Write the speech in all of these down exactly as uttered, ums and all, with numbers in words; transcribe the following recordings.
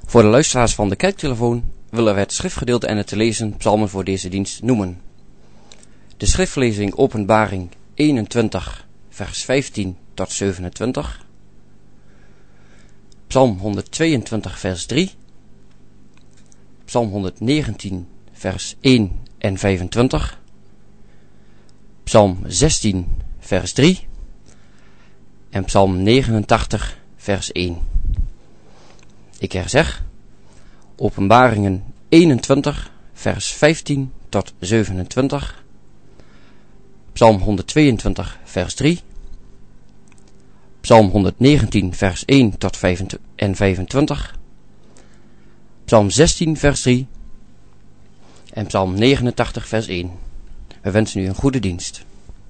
Voor de luisteraars van de kerktelefoon willen wij het schriftgedeelte en het te lezen psalmen voor deze dienst noemen. De schriftlezing Openbaring eenentwintig vers vijftien tot zevenentwintig. Psalm honderdtweeëntwintig vers drie. Psalm honderdnegentien vers één en vijfentwintig. Psalm zestien vers drie. En Psalm negenentachtig vers één. Ik herzeg, Openbaringen eenentwintig vers vijftien tot zevenentwintig. Psalm honderdtweeëntwintig vers drie. Psalm honderdnegentien vers één tot vijfentwintig. Psalm zestien vers drie. En Psalm negenentachtig vers één. We wensen u een goede dienst.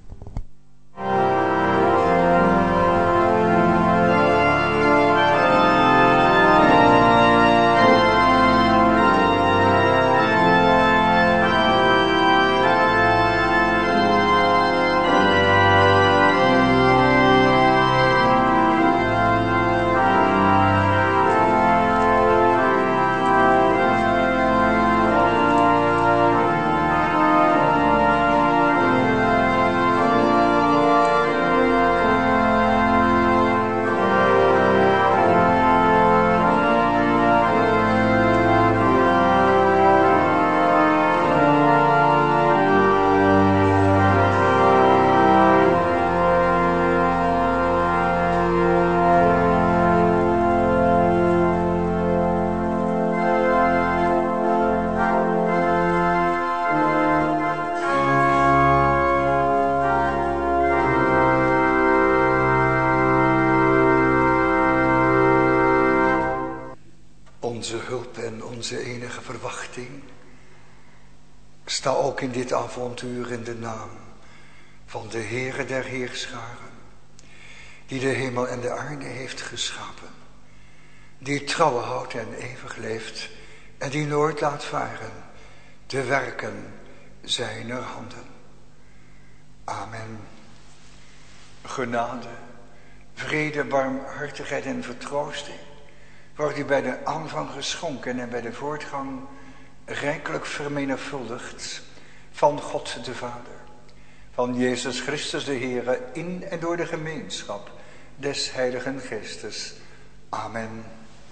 Onze hulp en onze enige verwachting. Sta ook in dit avontuur in de naam van de Heere der Heerscharen, die de hemel en de aarde heeft geschapen, die trouw houdt en eeuwig leeft en die nooit laat varen de werken zijner handen. Amen. Genade, vrede, barmhartigheid en vertroosting wordt u bij de aanvang geschonken en bij de voortgang rijkelijk vermenigvuldigd van God de Vader, van Jezus Christus de Heere, in en door de gemeenschap des Heiligen Geestes. Amen.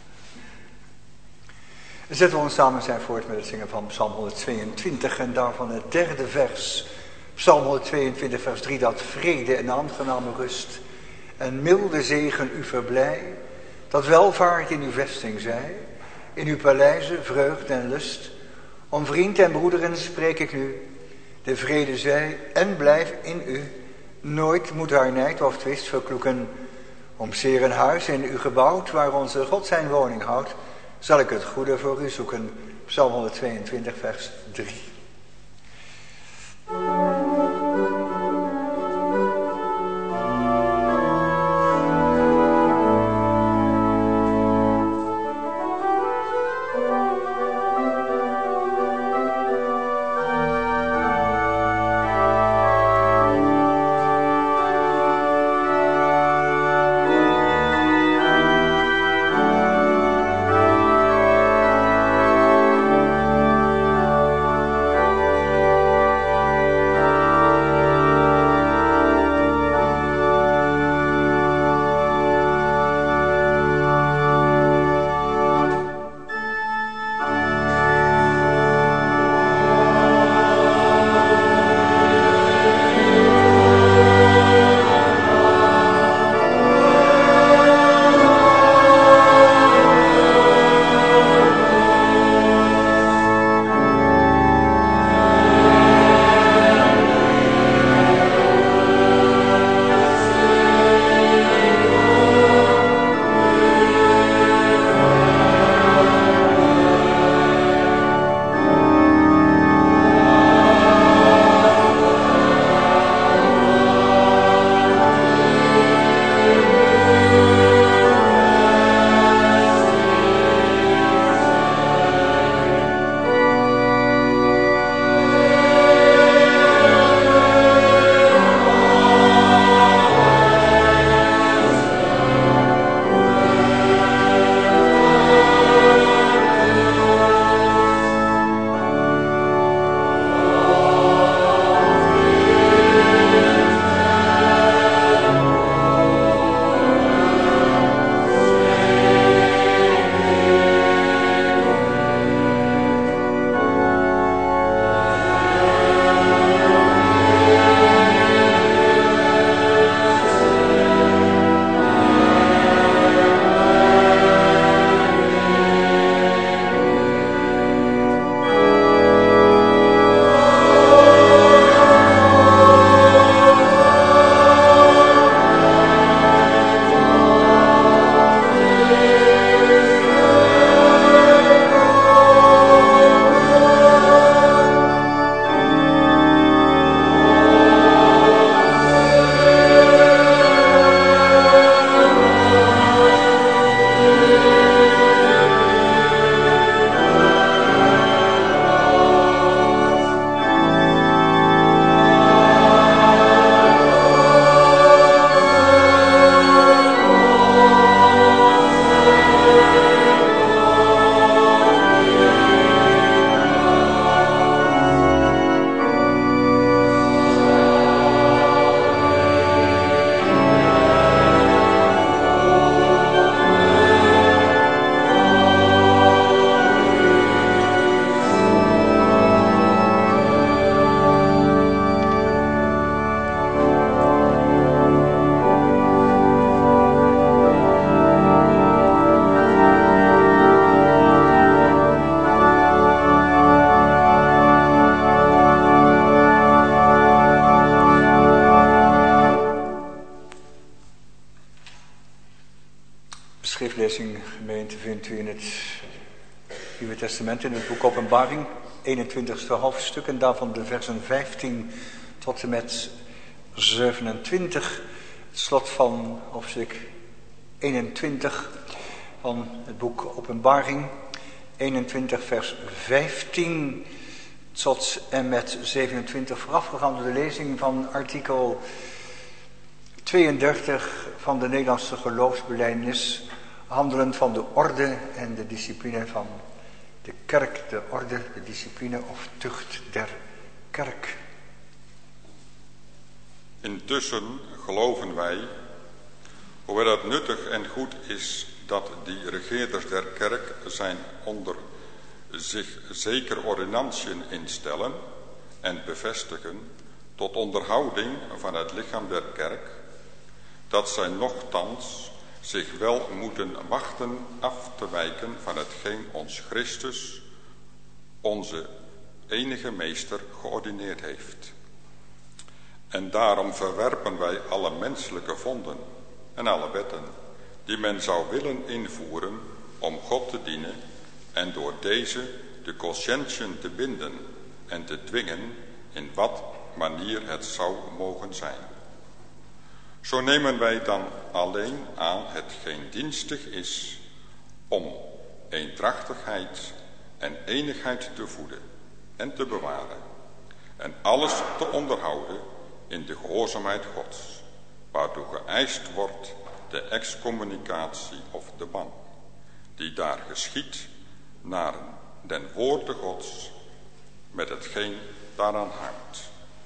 Zetten we ons samen zijn voort met het zingen van Psalm honderdtweeëntwintig en daarvan het derde vers. Psalm honderdtweeëntwintig vers drie, dat vrede en aangename rust en milde zegen u verblij, dat welvaart in uw vesting zij, in uw paleizen vreugde en lust. Om vriend en broederen spreek ik nu, de vrede zij en blijf in u. Nooit moet haar nijd of twist verkloeken. Om zeer een huis in u gebouwd, waar onze God zijn woning houdt, zal ik het goede voor u zoeken. Psalm honderdtweeëntwintig vers drie. lezing, gemeente, vindt u in het Nieuwe Testament, in het boek Openbaring, eenentwintigste hoofdstuk, en daarvan de versen vijftien tot en met zevenentwintig, het slot van hoofdstuk eenentwintig van het boek Openbaring, eenentwintig vers vijftien tot en met zevenentwintig, voorafgegaan door de lezing van artikel tweeëndertig van de Nederlandse geloofsbelijdenis, handelend van de orde en de discipline van de kerk, de orde, de discipline of tucht der kerk. Intussen geloven wij, hoewel het nuttig en goed is dat die regeerders der kerk zijn onder zich zeker ordonnantiën instellen en bevestigen tot onderhouding van het lichaam der kerk, dat zij nochtans zich wel moeten wachten af te wijken van hetgeen ons Christus, onze enige meester, geordineerd heeft. En daarom verwerpen wij alle menselijke vonden en alle wetten die men zou willen invoeren om God te dienen en door deze de consciëntien te binden en te dwingen in wat manier het zou mogen zijn. Zo nemen wij dan alleen aan hetgeen dienstig is om eendrachtigheid en eenigheid te voeden en te bewaren en alles te onderhouden in de gehoorzaamheid Gods, waartoe geëist wordt de excommunicatie of de ban, die daar geschiet naar den woorde Gods met hetgeen daaraan hangt.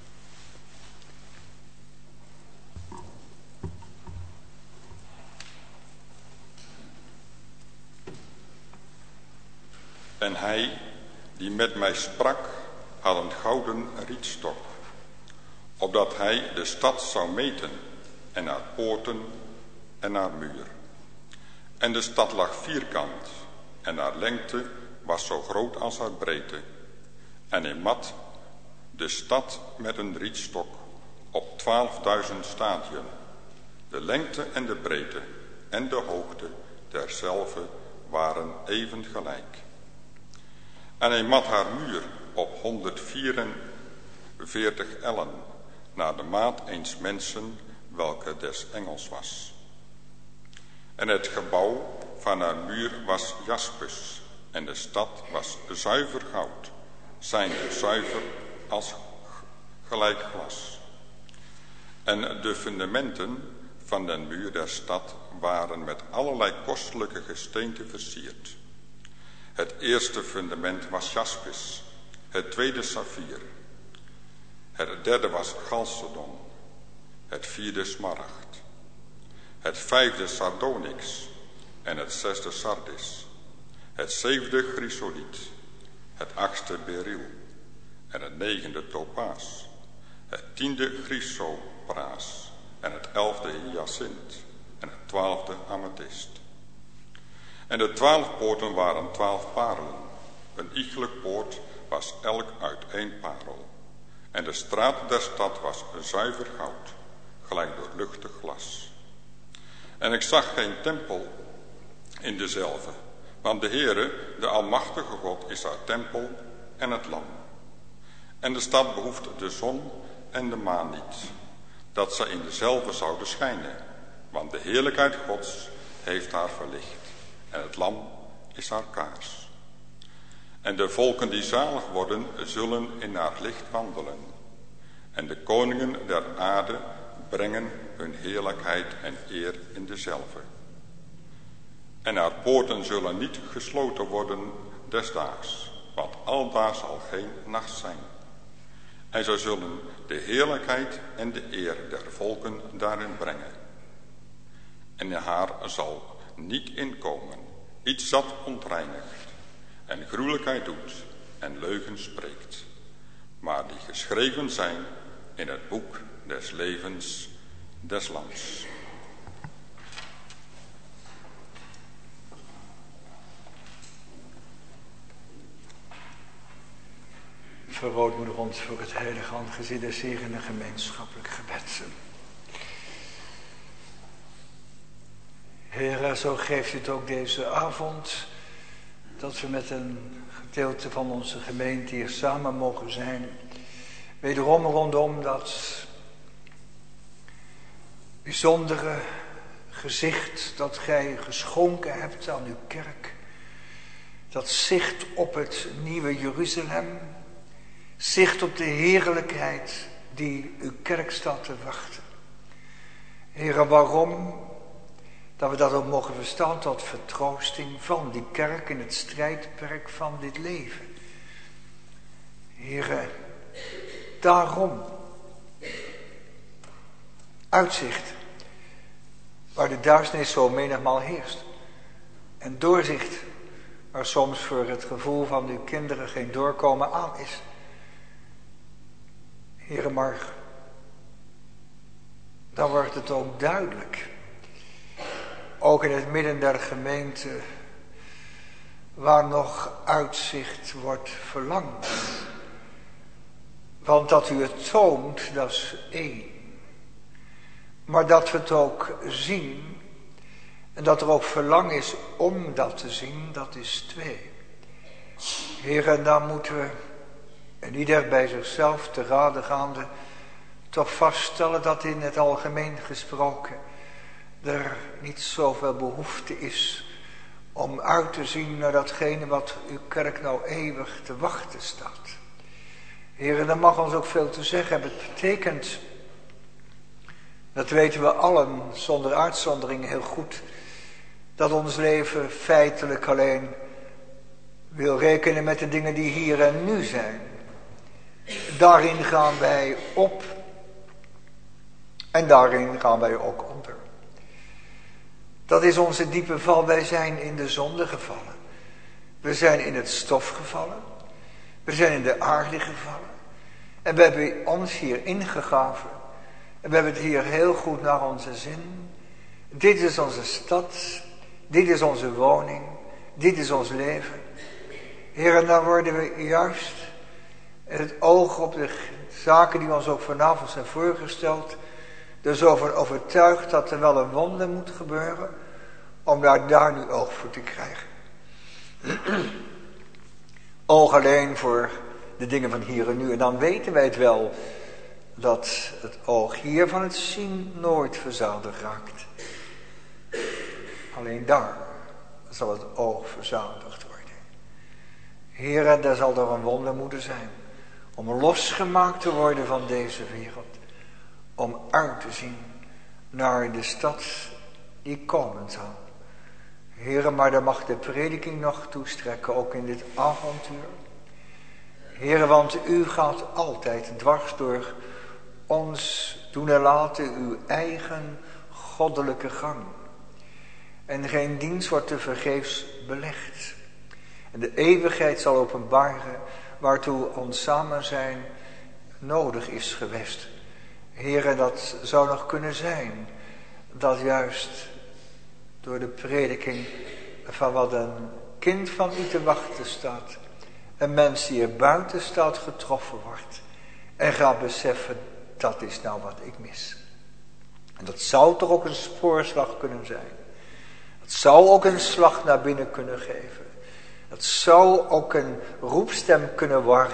En hij die met mij sprak had een gouden rietstok, opdat hij de stad zou meten en haar poorten en haar muur. En de stad lag vierkant en haar lengte was zo groot als haar breedte. En hij mat de stad met een rietstok op twaalfduizend stadien. De lengte en de breedte en de hoogte derzelve waren even gelijk. En hij mat haar muur op honderdvierenveertig ellen, naar de maat eens mensen, welke des engels was. En het gebouw van haar muur was jaspis, en de stad was zuiver goud, zijnde zuiver als gelijk glas. En de fundamenten van den muur der stad waren met allerlei kostelijke gesteenten versierd. Het eerste fundament was jaspis, het tweede saffier, het derde was chalcedon, het vierde smaragd, het vijfde sardonyx en het zesde sardis, het zevende chrysoliet, het achtste beryl en het negende topaas, het tiende chrysopraas en het elfde hyacint en het twaalfde amethyst. En de twaalf poorten waren twaalf parelen. Een iegelijk poort was elk uit één parel. En de straat der stad was zuiver goud, gelijk door luchtig glas. En ik zag geen tempel in dezelve, want de Heere, de Almachtige God, is haar tempel en het lam. En de stad behoeft de zon en de maan niet, dat zij in dezelve zouden schijnen, want de heerlijkheid Gods heeft haar verlicht. En het lam is haar kaars. En de volken die zalig worden, zullen in haar licht wandelen. En de koningen der aarde brengen hun heerlijkheid en eer in dezelve. En haar poorten zullen niet gesloten worden desdaags, want aldaar zal geen nacht zijn. En zij zullen de heerlijkheid en de eer der volken daarin brengen. En in haar zal niet inkomen iets dat ontreinigt en gruwelijkheid doet en leugen spreekt, maar die geschreven zijn in het boek des levens des Lams. Verwoordmoedig ons voor het heilige aangezicht des Heren en gemeenschappelijk gebed. Heer, zo geeft u het ook deze avond, dat we met een gedeelte van onze gemeente hier samen mogen zijn. Wederom rondom dat bijzondere gezicht dat gij geschonken hebt aan uw kerk. Dat zicht op het nieuwe Jeruzalem. Zicht op de heerlijkheid die uw kerk staat te wachten. Heere, waarom? Dat we dat ook mogen verstaan tot vertroosting van die kerk in het strijdperk van dit leven. Heere, daarom. Uitzicht. Waar de duisternis zo menigmaal heerst. En doorzicht. Waar soms voor het gevoel van uw kinderen geen doorkomen aan is. Heere, maar dan wordt het ook duidelijk. Ook in het midden der gemeente, waar nog uitzicht wordt verlangd. Want dat u het toont, dat is één. Maar dat we het ook zien, en dat er ook verlang is om dat te zien, dat is twee. Heer, en dan moeten we, en ieder bij zichzelf te rade gaande, toch vaststellen dat in het algemeen gesproken er niet zoveel behoefte is om uit te zien naar datgene wat uw kerk nou eeuwig te wachten staat. Heer, en dat mag ons ook veel te zeggen hebben. Het betekent, dat weten we allen zonder uitzondering heel goed, dat ons leven feitelijk alleen wil rekenen met de dingen die hier en nu zijn. Daarin gaan wij op en daarin gaan wij ook onder. Dat is onze diepe val. Wij zijn in de zonde gevallen. We zijn in het stof gevallen. We zijn in de aarde gevallen. En we hebben ons hier ingegraven. En we hebben het hier heel goed naar onze zin. Dit is onze stad. Dit is onze woning. Dit is ons leven. Heer, en dan worden we juist het oog op de zaken die ons ook vanavond zijn voorgesteld. Dus over overtuigd dat er wel een wonder moet gebeuren. Om daar, daar nu oog voor te krijgen. Oog alleen voor de dingen van hier en nu. En dan weten wij het wel. Dat het oog hier van het zien nooit verzadigd raakt. Alleen daar zal het oog verzadigd worden. Heere, daar zal er een wonder moeten zijn. Om losgemaakt te worden van deze wereld. Om uit te zien naar de stad die komen zal. Heere, maar daar mag de prediking nog toestrekken, ook in dit avontuur. Heere, want u gaat altijd dwars door ons doen en laten uw eigen goddelijke gang. En geen dienst wordt te vergeefs belegd. En de eeuwigheid zal openbaren waartoe ons samen zijn nodig is geweest. Heere, dat zou nog kunnen zijn dat juist door de prediking van wat een kind van u te wachten staat, een mens die er buiten staat getroffen wordt en gaat beseffen, dat is nou wat ik mis. En dat zou toch ook een spoorslag kunnen zijn. Dat zou ook een slag naar binnen kunnen geven. Dat zou ook een roepstem kunnen worden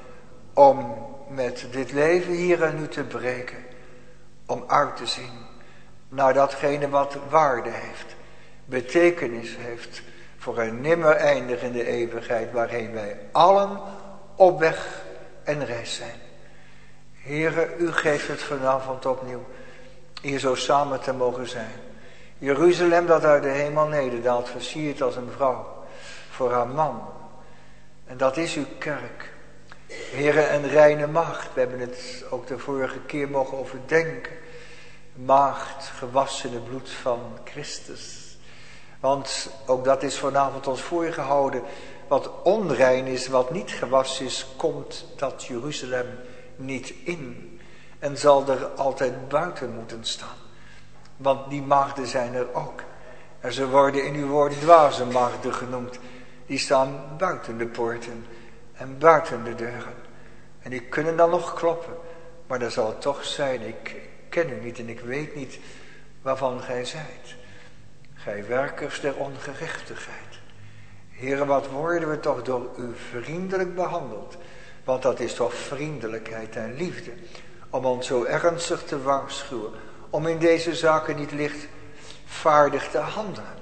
om met dit leven hier en nu te breken. Om uit te zien naar datgene wat waarde heeft. Betekenis heeft voor een nimmer eindigende eeuwigheid waarheen wij allen op weg en reis zijn. Heere, u geeft het vanavond opnieuw hier zo samen te mogen zijn. Jeruzalem dat uit de hemel nederdaalt, versierd als een vrouw voor haar man. En dat is uw kerk. Heere, een reine maagd. We hebben het ook de vorige keer mogen overdenken. Maagd, gewassen in het bloed van Christus. Want ook dat is vanavond ons voorgehouden. Wat onrein is, wat niet gewassen is, komt dat Jeruzalem niet in. En zal er altijd buiten moeten staan. Want die maagden zijn er ook. En ze worden in uw woord dwaze maagden genoemd. Die staan buiten de poorten en buiten de deuren. En die kunnen dan nog kloppen. Maar dan zal het toch zijn, ik ken u niet en ik weet niet waarvan gij zijt. gij werkers der ongerechtigheid. Heere, wat worden we toch door u vriendelijk behandeld. Want dat is toch vriendelijkheid en liefde. Om ons zo ernstig te waarschuwen. Om in deze zaken niet lichtvaardig te handelen.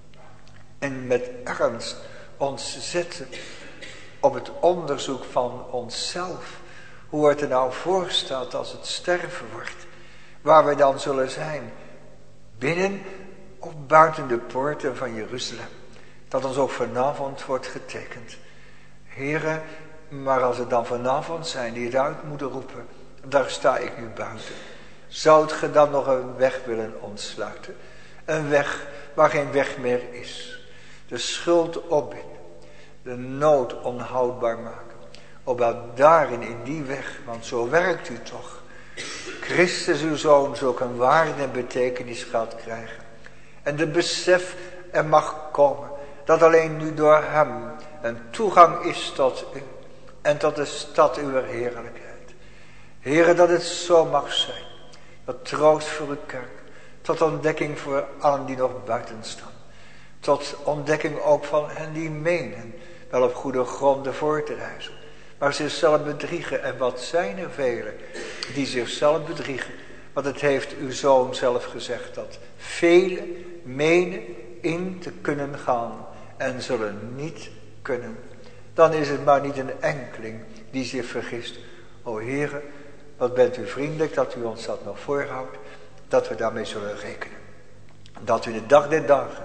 En met ernst ons zetten op het onderzoek van onszelf. Hoe het er nou voor staat als het sterven wordt. Waar we dan zullen zijn. Binnen of buiten de poorten van Jeruzalem. Dat ons ook vanavond wordt getekend. Heere, maar als het dan vanavond zijn die het uit moeten roepen. Daar sta ik nu buiten. Zoudt ge dan nog een weg willen ontsluiten? Een weg waar geen weg meer is. De schuld opbinden. De nood onhoudbaar maken. Opdat daarin, in die weg, want zo werkt u toch. Christus uw Zoon zulk een waarde en betekenis gaat krijgen. En de besef er mag komen. Dat alleen nu door hem een toegang is tot u. En tot de stad uw heerlijkheid. Heere, dat het zo mag zijn. Dat troost voor uw kerk. Tot ontdekking voor allen die nog buiten staan. Tot ontdekking ook van hen die menen. Wel op goede gronden voor te reizen. Maar zichzelf bedriegen. En wat zijn er velen die zichzelf bedriegen. Want het heeft uw Zoon zelf gezegd. Dat velen menen in te kunnen gaan. En zullen niet kunnen. Dan is het maar niet een enkeling die zich vergist. O Heere, wat bent u vriendelijk dat u ons dat nog voorhoudt. Dat we daarmee zullen rekenen. Dat we de dag der dagen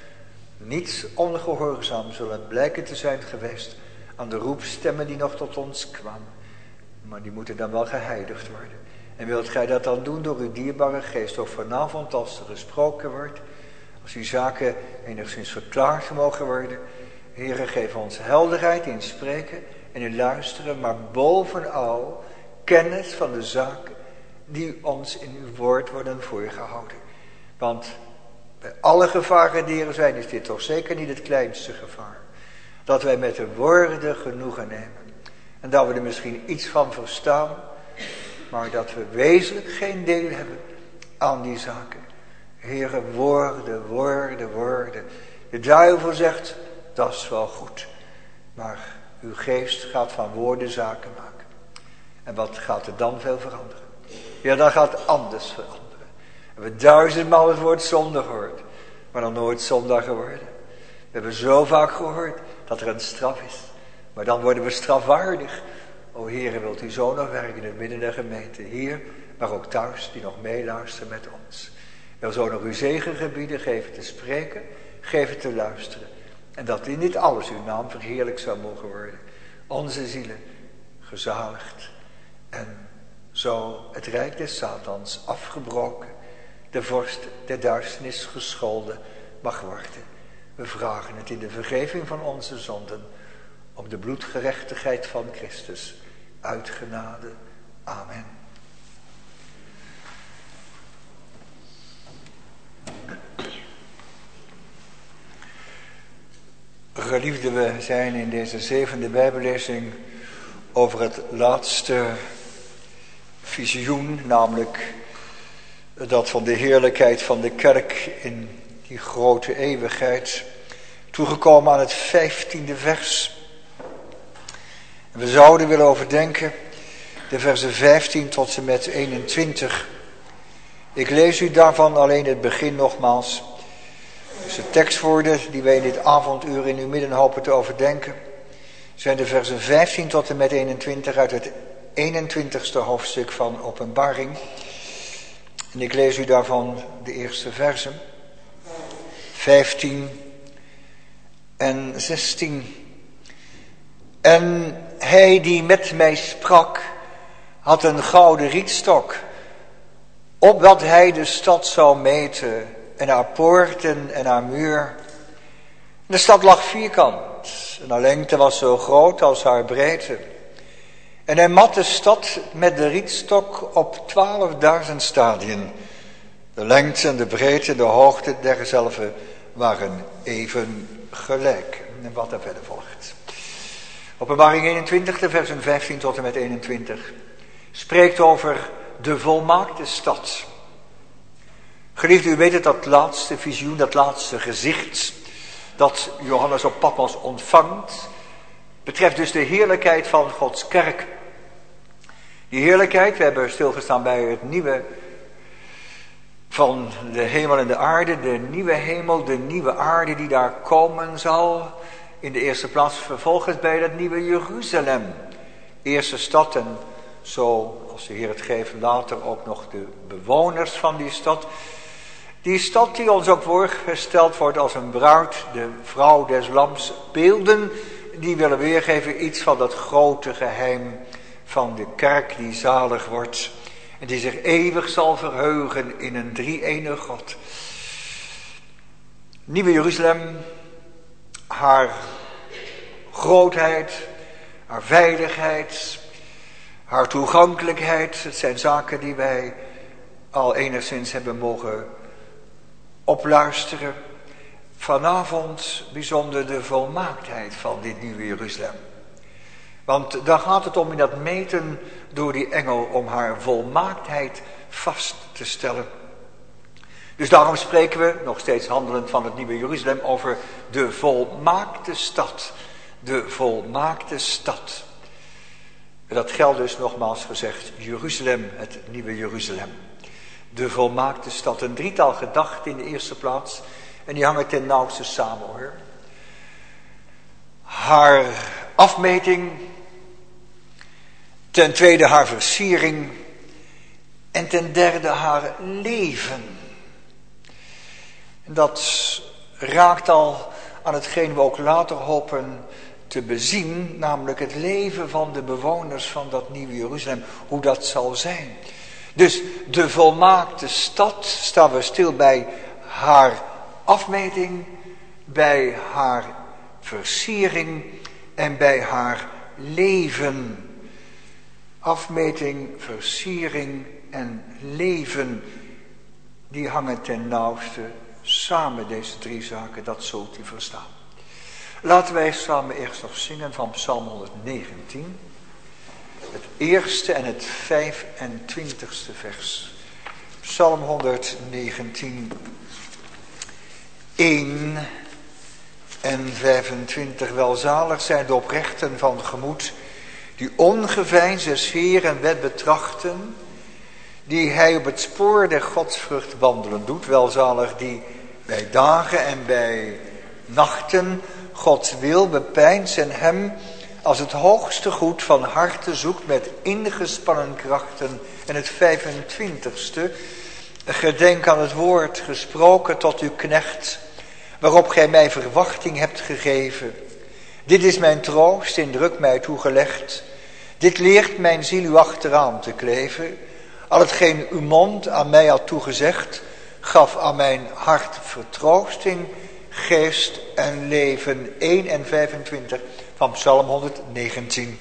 niets ongehoorzaam zullen blijken te zijn geweest. Aan de roepstemmen die nog tot ons kwamen. Maar die moeten dan wel geheiligd worden. En wilt gij dat dan doen door uw dierbare geest. Ook vanavond als er gesproken wordt. Als die zaken enigszins verklaard mogen worden. Heere, geef ons helderheid in spreken en in luisteren. Maar bovenal kennis van de zaken die ons in uw woord worden voorgehouden. Want bij alle gevaren die er zijn is dit toch zeker niet het kleinste gevaar. Dat wij met de woorden genoegen nemen. En dat we er misschien iets van verstaan. Maar dat we wezenlijk geen deel hebben aan die zaken. Heere, woorden, woorden, woorden. De duivel zegt, dat is wel goed. Maar uw geest gaat van woorden zaken maken. En wat gaat er dan veel veranderen? Ja, dan gaat het anders veranderen. We hebben duizendmaal het woord zonde gehoord. Maar nog nooit zondag geworden. We hebben zo vaak gehoord dat er een straf is. Maar dan worden we strafwaardig. O Heere, wilt u zo nog werken in het midden der gemeente. Hier, maar ook thuis, die nog meeluisteren met ons. Wil zo nog uw zegen gebieden, geef het te spreken, geef het te luisteren. En dat in dit alles uw naam verheerlijk zou mogen worden. Onze zielen gezaligd. En zo het rijk des Satans afgebroken. De vorst der duisternis gescholden mag worden. We vragen het in de vergeving van onze zonden. Om de bloedgerechtigheid van Christus. Uit genade. Amen. Geliefden, we zijn in deze zevende Bijbellezing over het laatste visioen, namelijk dat van de heerlijkheid van de kerk in die grote eeuwigheid, toegekomen aan het vijftiende vers. En we zouden willen overdenken de versen vijftien tot en met eenentwintig. Ik lees u daarvan alleen het begin nogmaals. Dus de tekstwoorden die wij in dit avonduur in uw midden hopen te overdenken, zijn de versen vijftien tot en met eenentwintig uit het eenentwintigste hoofdstuk van Openbaring. En ik lees u daarvan de eerste versen, vijftien en zestien. En hij die met mij sprak, had een gouden rietstok, opdat hij de stad zou meten, en haar poorten en haar muur. De stad lag vierkant, en haar lengte was zo groot als haar breedte. En hij mat de stad met de rietstok op twaalfduizend stadien. De lengte en de breedte en de hoogte derzelve waren even gelijk. En wat er verder volgt. Openbaring eenentwintig, de versen vijftien tot en met eenentwintig. Spreekt over de volmaakte stad. Geliefde, u weet het, dat laatste visioen, dat laatste gezicht dat Johannes op Patmos ontvangt, betreft dus de heerlijkheid van Gods kerk. Die heerlijkheid, we hebben stilgestaan bij het nieuwe van de hemel en de aarde, de nieuwe hemel, de nieuwe aarde die daar komen zal. In de eerste plaats vervolgens bij dat nieuwe Jeruzalem. Eerste stad en zo, als de Heer het geeft, later ook nog de bewoners van die stad. Die stad die ons ook voorgesteld wordt als een bruid, de vrouw des lams, beelden die willen weergeven iets van dat grote geheim van de kerk die zalig wordt en die zich eeuwig zal verheugen in een drie-enig God. Nieuwe Jeruzalem, haar grootheid, haar veiligheid, haar toegankelijkheid, het zijn zaken die wij al enigszins hebben mogen opluisteren. Vanavond bijzonder de volmaaktheid van dit nieuwe Jeruzalem. Want daar gaat het om in dat meten door die engel om haar volmaaktheid vast te stellen. Dus daarom spreken we, nog steeds handelend van het nieuwe Jeruzalem, over de volmaakte stad. De volmaakte stad. En dat geldt dus nogmaals gezegd, Jeruzalem, het nieuwe Jeruzalem. De volmaakte stad. Een drietal gedachten in de eerste plaats. En die hangen ten nauwste samen hoor. Haar afmeting. Ten tweede haar versiering. En ten derde haar leven. En dat raakt al aan hetgeen we ook later hopen te bezien. Namelijk het leven van de bewoners van dat nieuwe Jeruzalem. Hoe dat zal zijn. Dus de volmaakte stad, staan we stil bij haar afmeting, bij haar versiering en bij haar leven. Afmeting, versiering en leven, die hangen ten nauwste samen, deze drie zaken, dat zult u verstaan. Laten wij samen eerst nog zingen van Psalm honderdnegentien. Het eerste en het vijfentwintigste vers. Psalm honderdnegentien, één en vijfentwintig. Welzalig zijn de oprechten van gemoed, die ongeveinsd des Heeren wet betrachten, die hij op het spoor der godsvrucht wandelen doet. Welzalig die bij dagen en bij nachten Gods wil bepeinst en hem als het hoogste goed van harte zoekt met ingespannen krachten. En het vijfentwintigste, gedenk aan het woord gesproken tot uw knecht, waarop gij mij verwachting hebt gegeven. Dit is mijn troost, in druk mij toegelegd. Dit leert mijn ziel u achteraan te kleven. Al hetgeen uw mond aan mij had toegezegd, gaf aan mijn hart vertroosting, geest en leven. één en vijfentwintig van Psalm honderdnegentien.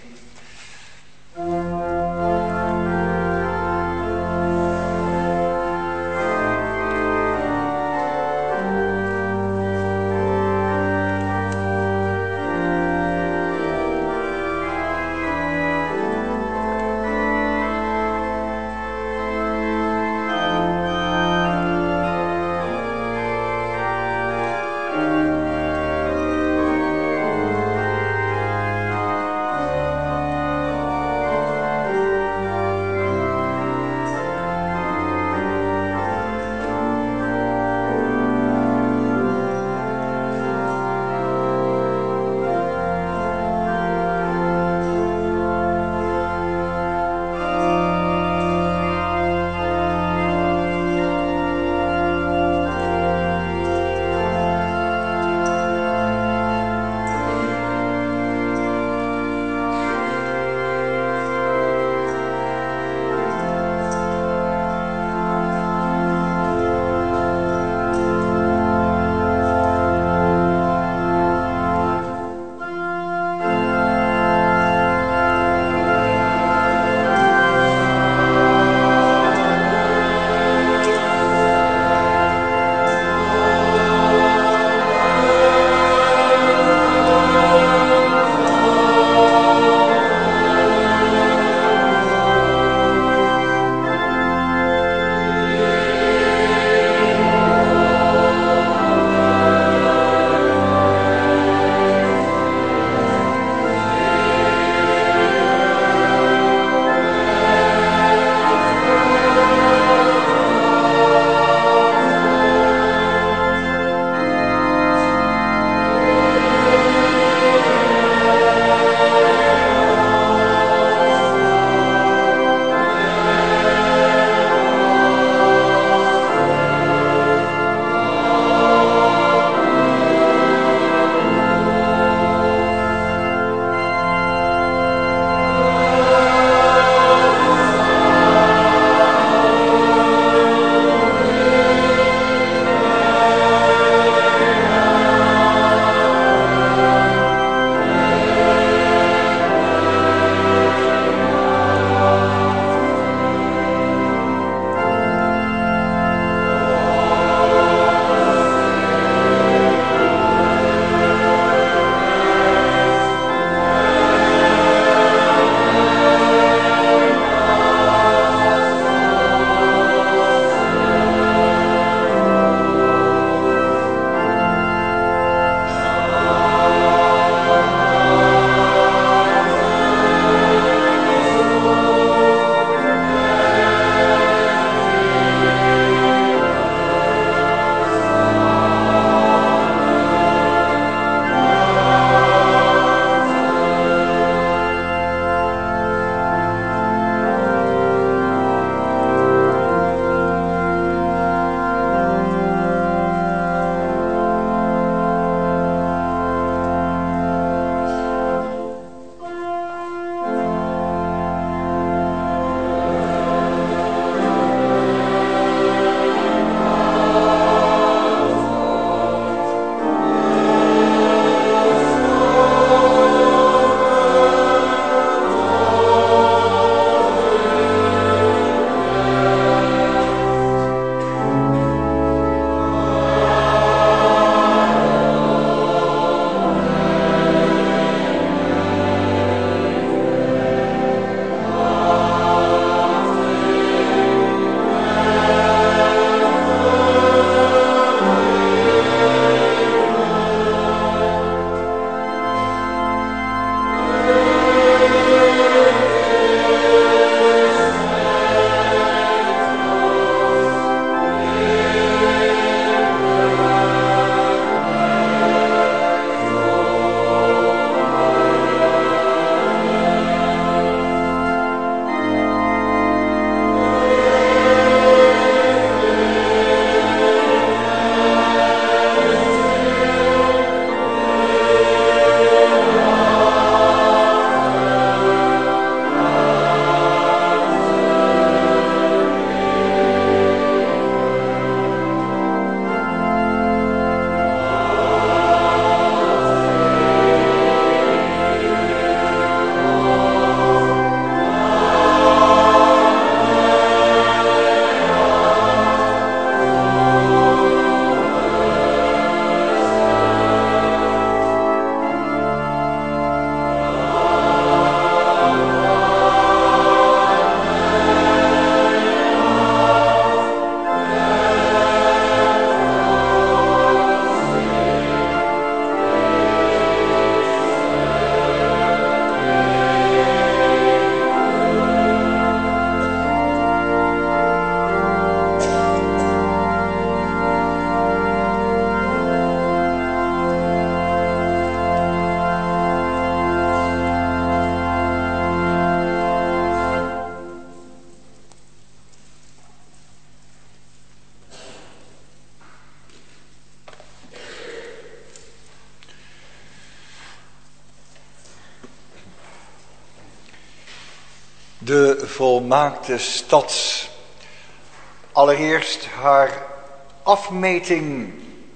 De volmaakte stad. Allereerst haar afmeting.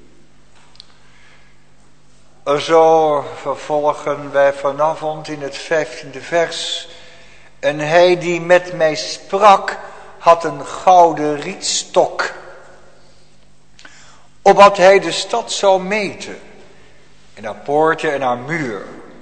Zo vervolgen wij vanavond in het vijftiende vers. En hij die met mij sprak, had een gouden rietstok, opdat hij de stad zou meten, en haar poorten en haar muur.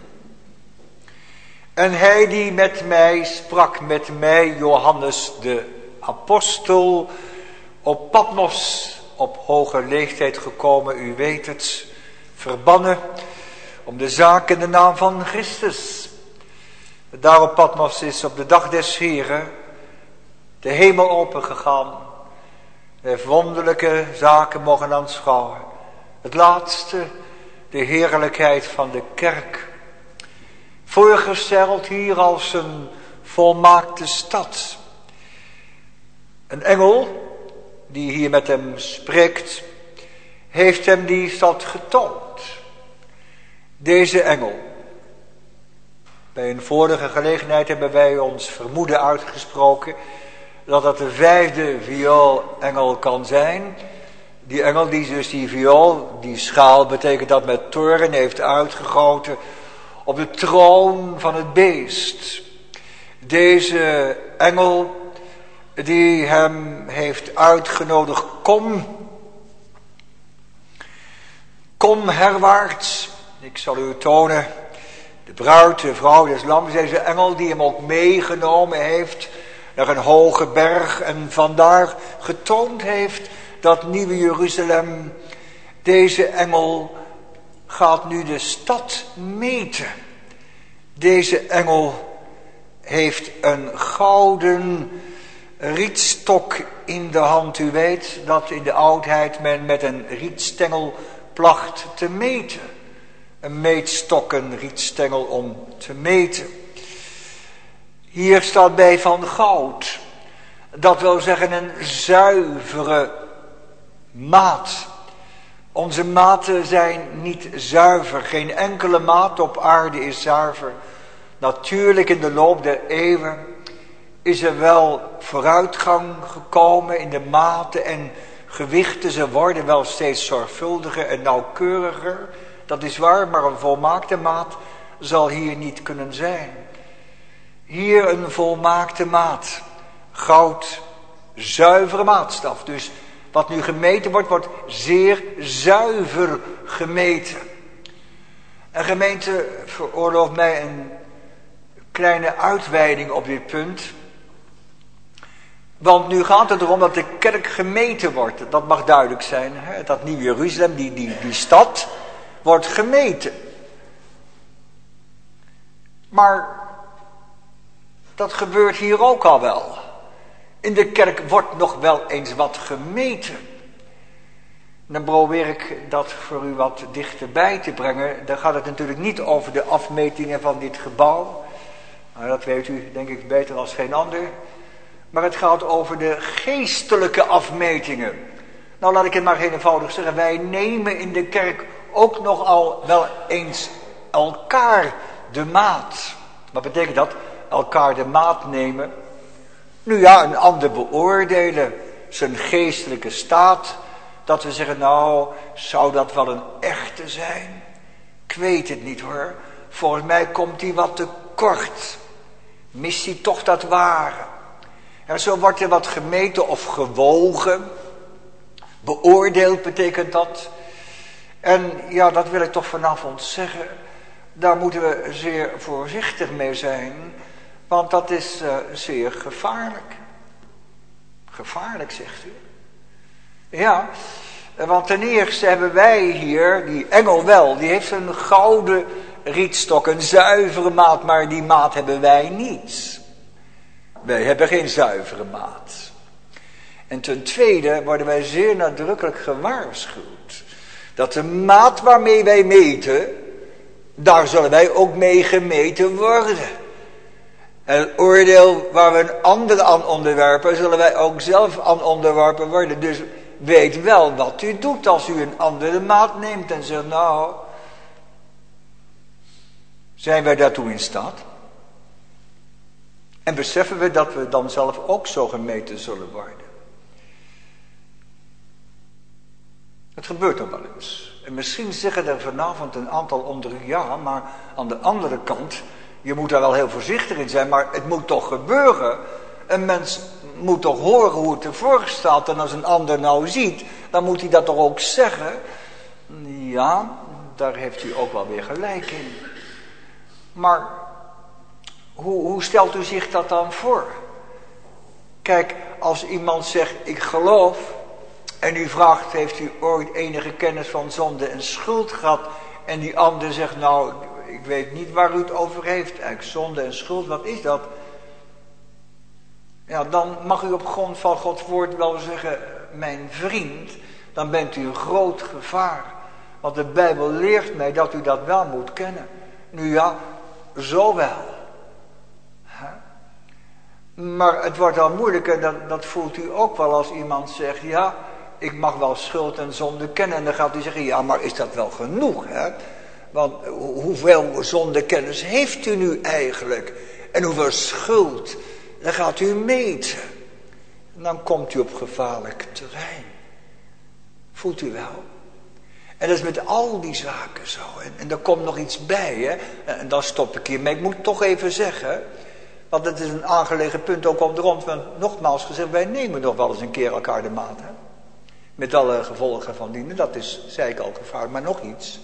En hij die met mij sprak, met mij, Johannes de apostel, op Patmos, op hoge leeftijd gekomen, u weet het, verbannen, om de zaak in de naam van Christus. Daar op Patmos is op de dag des Heren de hemel opengegaan. Hij heeft wonderlijke zaken mogen aanschouwen. Het laatste, de heerlijkheid van de kerk. Voorgesteld hier als een volmaakte stad. Een engel die hier met hem spreekt, heeft hem die stad getoond. Deze engel. Bij een vorige gelegenheid hebben wij ons vermoeden uitgesproken dat het de vijfde vioolengel kan zijn. Die engel die dus die viool, die schaal betekent dat met toren heeft uitgegoten op de troon van het beest. Deze engel die hem heeft uitgenodigd, kom, kom herwaarts, ik zal u tonen. De bruid, de vrouw des lams, deze engel die hem ook meegenomen heeft naar een hoge berg en vandaar getoond heeft dat nieuwe Jeruzalem. Deze engel gaat nu de stad meten. Deze engel heeft een gouden rietstok in de hand. U weet dat in de oudheid men met een rietstengel placht te meten. Een meetstok, een rietstengel om te meten. Hier staat bij van goud. Dat wil zeggen een zuivere maat. Onze maten zijn niet zuiver. Geen enkele maat op aarde is zuiver. Natuurlijk in de loop der eeuwen is er wel vooruitgang gekomen in de maten en gewichten. Ze worden wel steeds zorgvuldiger en nauwkeuriger. Dat is waar, maar een volmaakte maat zal hier niet kunnen zijn. Hier een volmaakte maat. Goud, zuivere maatstaf. Dus wat nu gemeten wordt, wordt zeer zuiver gemeten. En gemeente, veroorloof mij een kleine uitweiding op dit punt. Want nu gaat het erom dat de kerk gemeten wordt. Dat mag duidelijk zijn. Hè? Dat Nieuw Jeruzalem, die, die, die stad, wordt gemeten. Maar dat gebeurt hier ook al wel. In de kerk wordt nog wel eens wat gemeten. Dan probeer ik dat voor u wat dichterbij te brengen. Dan gaat het natuurlijk niet over de afmetingen van dit gebouw. Nou, dat weet u denk ik beter als geen ander. Maar het gaat over de geestelijke afmetingen. Nou, laat ik het maar eenvoudig zeggen. Wij nemen in de kerk ook nogal wel eens elkaar de maat. Wat betekent dat? Elkaar de maat nemen. Nu ja, een ander beoordelen. Zijn geestelijke staat. Dat we zeggen, nou, zou dat wel een echte zijn? Ik weet het niet hoor. Volgens mij komt hij wat te kort. Mist hij toch dat ware? En zo wordt er wat gemeten of gewogen. Beoordeeld betekent dat. En ja, dat wil ik toch vanavond zeggen. Daar moeten we zeer voorzichtig mee zijn. Want dat is uh, zeer gevaarlijk. Gevaarlijk, zegt u. Ja, want ten eerste hebben wij hier, die engel wel, die heeft een gouden rietstok, een zuivere maat, maar die maat hebben wij niet. Wij hebben geen zuivere maat. En ten tweede worden wij zeer nadrukkelijk gewaarschuwd. Dat de maat waarmee wij meten, daar zullen wij ook mee gemeten worden. En het oordeel waar we een ander aan onderwerpen, zullen wij ook zelf aan onderworpen worden. Dus weet wel wat u doet als u een andere maat neemt en zegt, nou, zijn wij daartoe in staat? En beseffen we dat we dan zelf ook zo gemeten zullen worden. Het gebeurt ook wel eens. En misschien zeggen er vanavond een aantal onder u ja, maar aan de andere kant, je moet daar wel heel voorzichtig in zijn, maar het moet toch gebeuren. Een mens moet toch horen hoe het ervoor staat en als een ander nou ziet, dan moet hij dat toch ook zeggen. Ja, daar heeft u ook wel weer gelijk in. Maar hoe, hoe stelt u zich dat dan voor? Kijk, als iemand zegt, ik geloof, en u vraagt, heeft u ooit enige kennis van zonde en schuld gehad? En die ander zegt, nou, ik weet niet waar u het over heeft. Eigenlijk zonde en schuld, wat is dat? Ja, dan mag u op grond van Gods woord wel zeggen, mijn vriend, dan bent u een groot gevaar. Want de Bijbel leert mij dat u dat wel moet kennen. Nu ja, zo wel. Maar het wordt dan moeilijker, dat, dat voelt u ook wel als iemand zegt, ja, ik mag wel schuld en zonde kennen. En dan gaat u zeggen, ja, maar is dat wel genoeg, hè? Want hoeveel zondekennis heeft u nu eigenlijk? En hoeveel schuld? Dan gaat u meten. En dan komt u op gevaarlijk terrein. Voelt u wel? En dat is met al die zaken zo. En, en er komt nog iets bij, hè? En dan stop ik hiermee. Ik moet toch even zeggen, want het is een aangelegen punt ook om de rond. Want nogmaals gezegd, wij nemen nog wel eens een keer elkaar de maat, hè? Met alle gevolgen van dien. Dat is, zei ik al, gevaarlijk. Maar nog iets.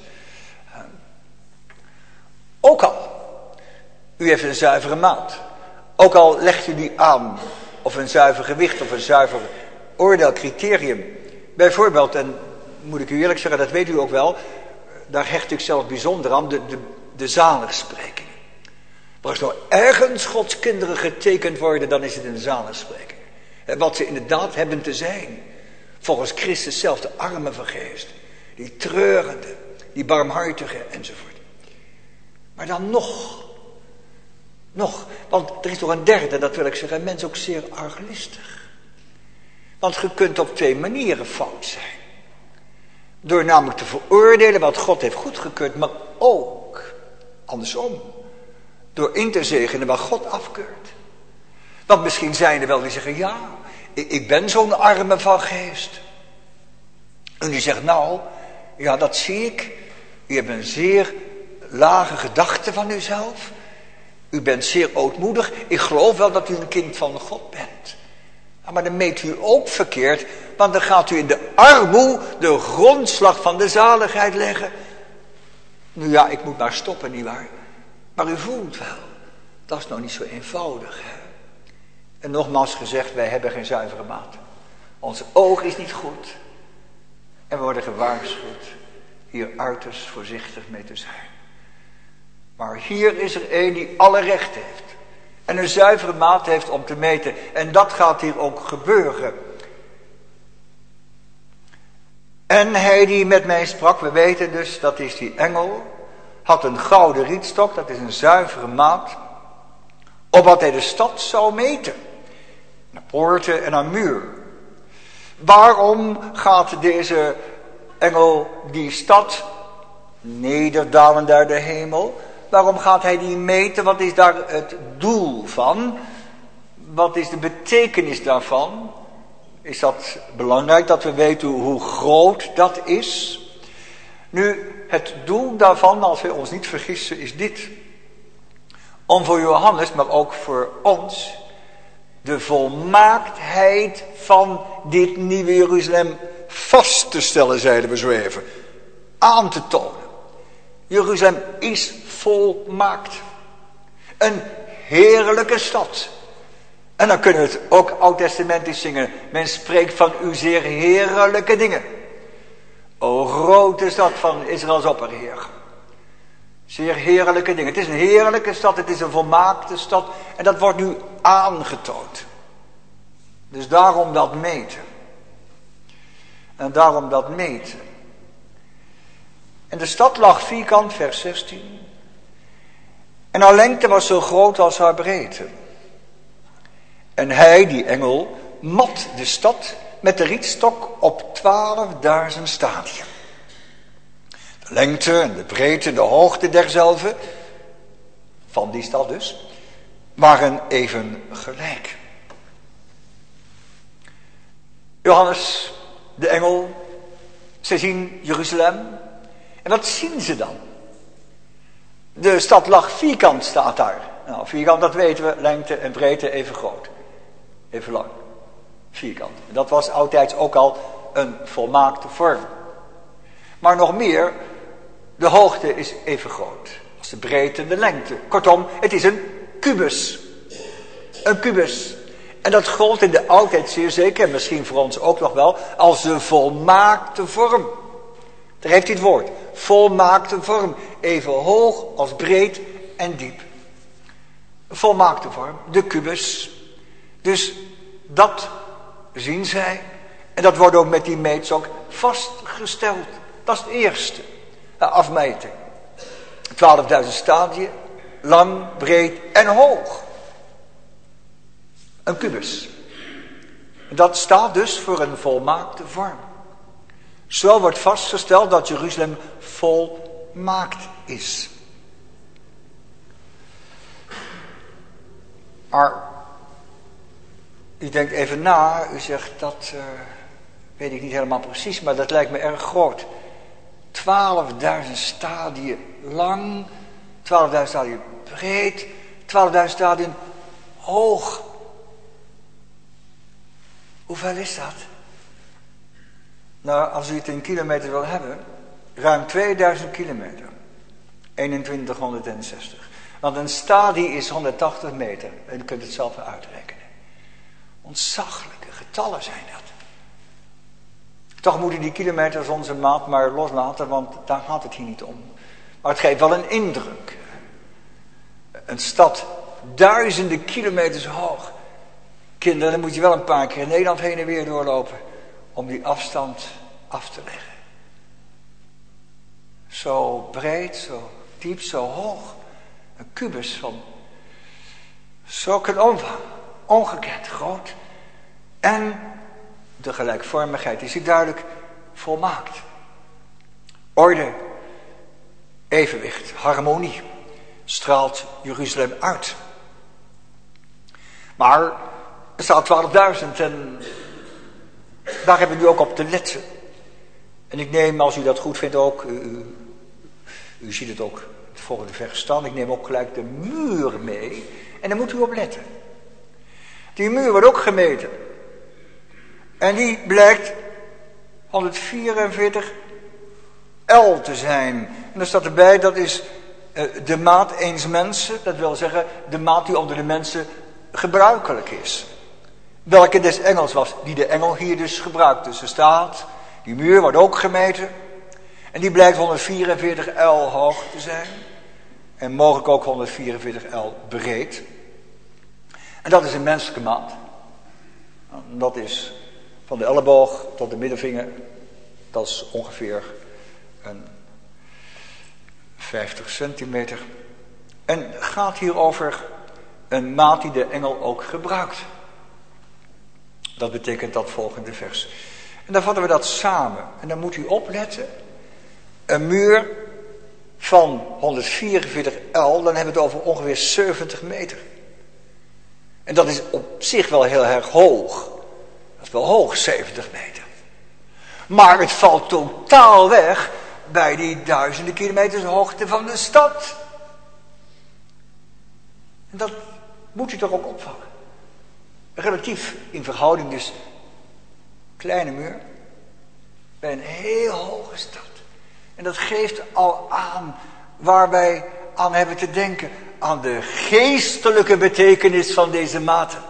Ook al, u heeft een zuivere maat. Ook al legt u die aan, of een zuiver gewicht, of een zuiver oordeelcriterium. Bijvoorbeeld, en moet ik u eerlijk zeggen, dat weet u ook wel, daar hecht ik zelf bijzonder aan, de, de, de zaligsprekingen. Als nou ergens Gods kinderen getekend worden, dan is het in de zaligsprekingen. Wat ze inderdaad hebben te zijn. Volgens Christus zelf, de arme van geest. Die treurende, die barmhartige enzovoort. Maar dan nog. Nog. Want er is nog een derde, dat wil ik zeggen. Een mens ook zeer arglistig. Want je kunt op twee manieren fout zijn. Door namelijk te veroordelen wat God heeft goedgekeurd. Maar ook andersom. Door in te zegenen wat God afkeurt. Want misschien zijn er wel die zeggen, ja, ik, ik ben zo'n arme van geest. En die zegt, nou, ja, dat zie ik. U hebt een zeer lage gedachte van uzelf. U bent zeer ootmoedig. Ik geloof wel dat u een kind van God bent. Maar dan meet u ook verkeerd. Want dan gaat u in de armoe de grondslag van de zaligheid leggen. Nu ja, ik moet maar stoppen, nietwaar? Maar u voelt wel. Dat is nou niet zo eenvoudig, hè? En nogmaals gezegd, wij hebben geen zuivere maat. Ons oog is niet goed. En we worden gewaarschuwd hier uiterst voorzichtig mee te zijn. Maar hier is er een die alle recht heeft. En een zuivere maat heeft om te meten. En dat gaat hier ook gebeuren. En hij die met mij sprak, we weten dus, dat is die engel, had een gouden rietstok, dat is een zuivere maat, opdat hij de stad zou meten. Naar poorten en aan muur. Waarom gaat deze engel die stad nederdalen naar de hemel? Waarom gaat hij die meten? Wat is daar het doel van? Wat is de betekenis daarvan? Is dat belangrijk dat we weten hoe groot dat is? Nu, het doel daarvan, als we ons niet vergissen, is dit. Om voor Johannes, maar ook voor ons, de volmaaktheid van dit nieuwe Jeruzalem vast te stellen, zeiden we zo even. Aan te tonen. Jeruzalem is volmaakt. Een heerlijke stad. En dan kunnen we het ook oud-testamentisch zingen. Men spreekt van uw zeer heerlijke dingen. O grote stad van Israëls opperheer. Zeer heerlijke dingen. Het is een heerlijke stad, het is een volmaakte stad. En dat wordt nu aangetoond. Dus daarom dat meten. En daarom dat meten. En de stad lag vierkant, vers zestien. En haar lengte was zo groot als haar breedte. En hij, die engel, mat de stad met de rietstok op twaalfduizend stadia. De lengte en de breedte en de hoogte derzelve, van die stad dus, waren even gelijk. Johannes, de engel, ze zien Jeruzalem. En wat zien ze dan? De stad lag vierkant, staat daar. Nou, vierkant, dat weten we, lengte en breedte even groot. Even lang. Vierkant. En dat was oudtijds ook al een volmaakte vorm. Maar nog meer, de hoogte is even groot als de breedte en de lengte. Kortom, het is een kubus. Een kubus. En dat gold in de oudheid zeer zeker, en misschien voor ons ook nog wel, als de volmaakte vorm. Daar heeft hij het woord. Volmaakte vorm. Even hoog als breed en diep. Volmaakte vorm. De kubus. Dus dat zien zij. En dat wordt ook met die meetstok vastgesteld. Dat is het eerste. De afmeting. twaalfduizend stadia. Lang, breed en hoog. Een kubus. Dat staat dus voor een volmaakte vorm. Zo wordt vastgesteld dat Jeruzalem volmaakt is. Maar u denkt even na, u zegt dat uh, weet ik niet helemaal precies, maar dat lijkt me erg groot. twaalfduizend stadia lang, twaalfduizend stadia breed, twaalfduizend stadia hoog. Hoeveel is dat? Nou, als u het in kilometer wil hebben, ruim tweeduizend kilometer. eenentwintighonderdzestig. Want een stadie is honderdtachtig meter. En u kunt het zelf uitrekenen. Ontzaglijke getallen zijn dat. Toch moeten die kilometers onze maat maar loslaten, want daar gaat het hier niet om. Maar het geeft wel een indruk. Een stad duizenden kilometers hoog. Kinderen, dan moet je wel een paar keer in Nederland heen en weer doorlopen om die afstand af te leggen. Zo breed, zo diep, zo hoog. Een kubus van zulke omvang. Ongekend groot. En de gelijkvormigheid is hier duidelijk volmaakt. Orde, evenwicht, harmonie straalt Jeruzalem uit. Maar er staat twaalfduizend en daar hebben we nu ook op te letten. En ik neem, als u dat goed vindt ook, u, u, u ziet het ook het volgende vers staan, ik neem ook gelijk de muur mee. En daar moet u op letten. Die muur wordt ook gemeten. En die blijkt honderdvierenveertig L te zijn. En dan staat erbij, dat is uh, de maat eens mensen. Dat wil zeggen, de maat die onder de mensen gebruikelijk is. Welke des engels was, die de engel hier dus gebruikt. Dus er staat, die muur wordt ook gemeten. En die blijkt honderdvierenveertig L hoog te zijn. En mogelijk ook honderdvierenveertig L breed. En dat is een menselijke maat. Dat is van de elleboog tot de middenvinger. Dat is ongeveer een vijftig centimeter. En gaat hier over een maat die de engel ook gebruikt. Dat betekent dat volgende vers. En dan vatten we dat samen. En dan moet u opletten. Een muur van honderdvierenveertig L, dan hebben we het over ongeveer zeventig meter. En dat is op zich wel heel erg hoog. Dat is wel hoog, zeventig meter. Maar het valt totaal weg bij die duizenden kilometers hoogte van de stad. En dat moet u toch ook opvangen. Relatief in verhouding dus kleine muur bij een heel hoge stad. En dat geeft al aan waar wij aan hebben te denken. Aan de geestelijke betekenis van deze maten.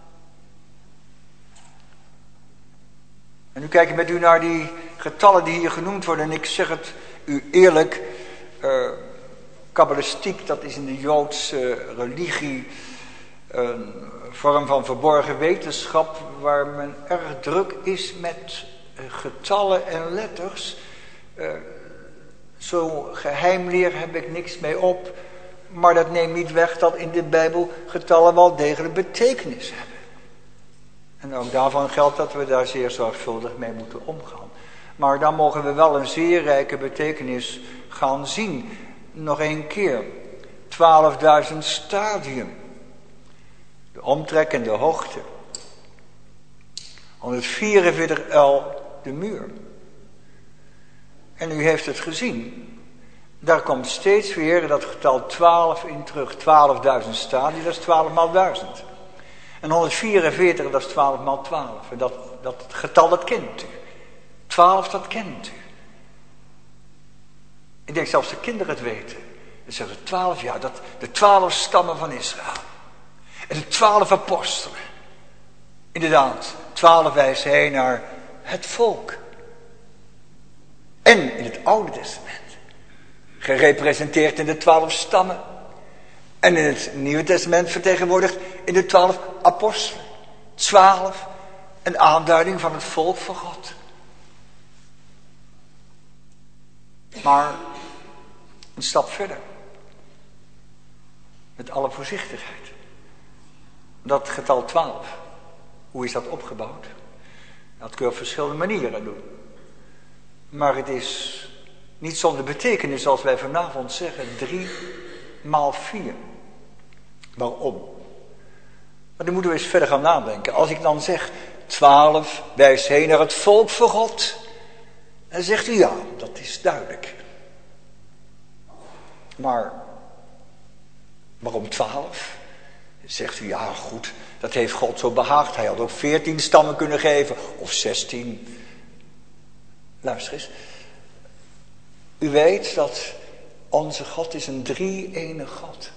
En nu kijk ik met u naar die getallen die hier genoemd worden. En ik zeg het u eerlijk. Uh, Kabbalistiek, dat is in de Joodse religie een vorm van verborgen wetenschap. Waar men erg druk is met getallen en letters. Uh, Zo geheimleer heb ik niks mee op. Maar dat neemt niet weg dat in de Bijbel getallen wel degelijk betekenis hebben. En ook daarvan geldt dat we daar zeer zorgvuldig mee moeten omgaan. Maar dan mogen we wel een zeer rijke betekenis gaan zien. Nog één keer. twaalfduizend stadium. omtrek en de hoogte. honderdvierenveertig el de muur. En u heeft het gezien. Daar komt steeds weer dat getal twaalf in terug. twaalfduizend staat, dat is twaalf maal duizend. En honderdvierenveertig, dat is twaalf maal twaalf. En dat, dat getal, dat kent u. twaalf, dat kent u. Ik denk zelfs de kinderen het weten. Dan zeggen ze twaalf, ja, dat, de twaalf stammen van Israël. En de twaalf apostelen. Inderdaad, twaalf wijzen heen naar het volk. En in het Oude Testament. Gerepresenteerd in de twaalf stammen. En in het Nieuwe Testament vertegenwoordigd in de twaalf apostelen. Twaalf, een aanduiding van het volk van God. Maar een stap verder. Met alle voorzichtigheid. Dat getal twaalf. Hoe is dat opgebouwd? Dat kun je op verschillende manieren doen. Maar het is niet zonder betekenis zoals wij vanavond zeggen. Drie maal vier. Waarom? Maar dan moeten we eens verder gaan nadenken. Als ik dan zeg twaalf wijst heen naar het volk van God. Dan zegt u ja, dat is duidelijk. Maar waarom twaalf? Zegt u ja goed, dat heeft God zo behaagd. Hij had ook veertien stammen kunnen geven. Of zestien. Luister eens. U weet dat onze God is een drie-enig God.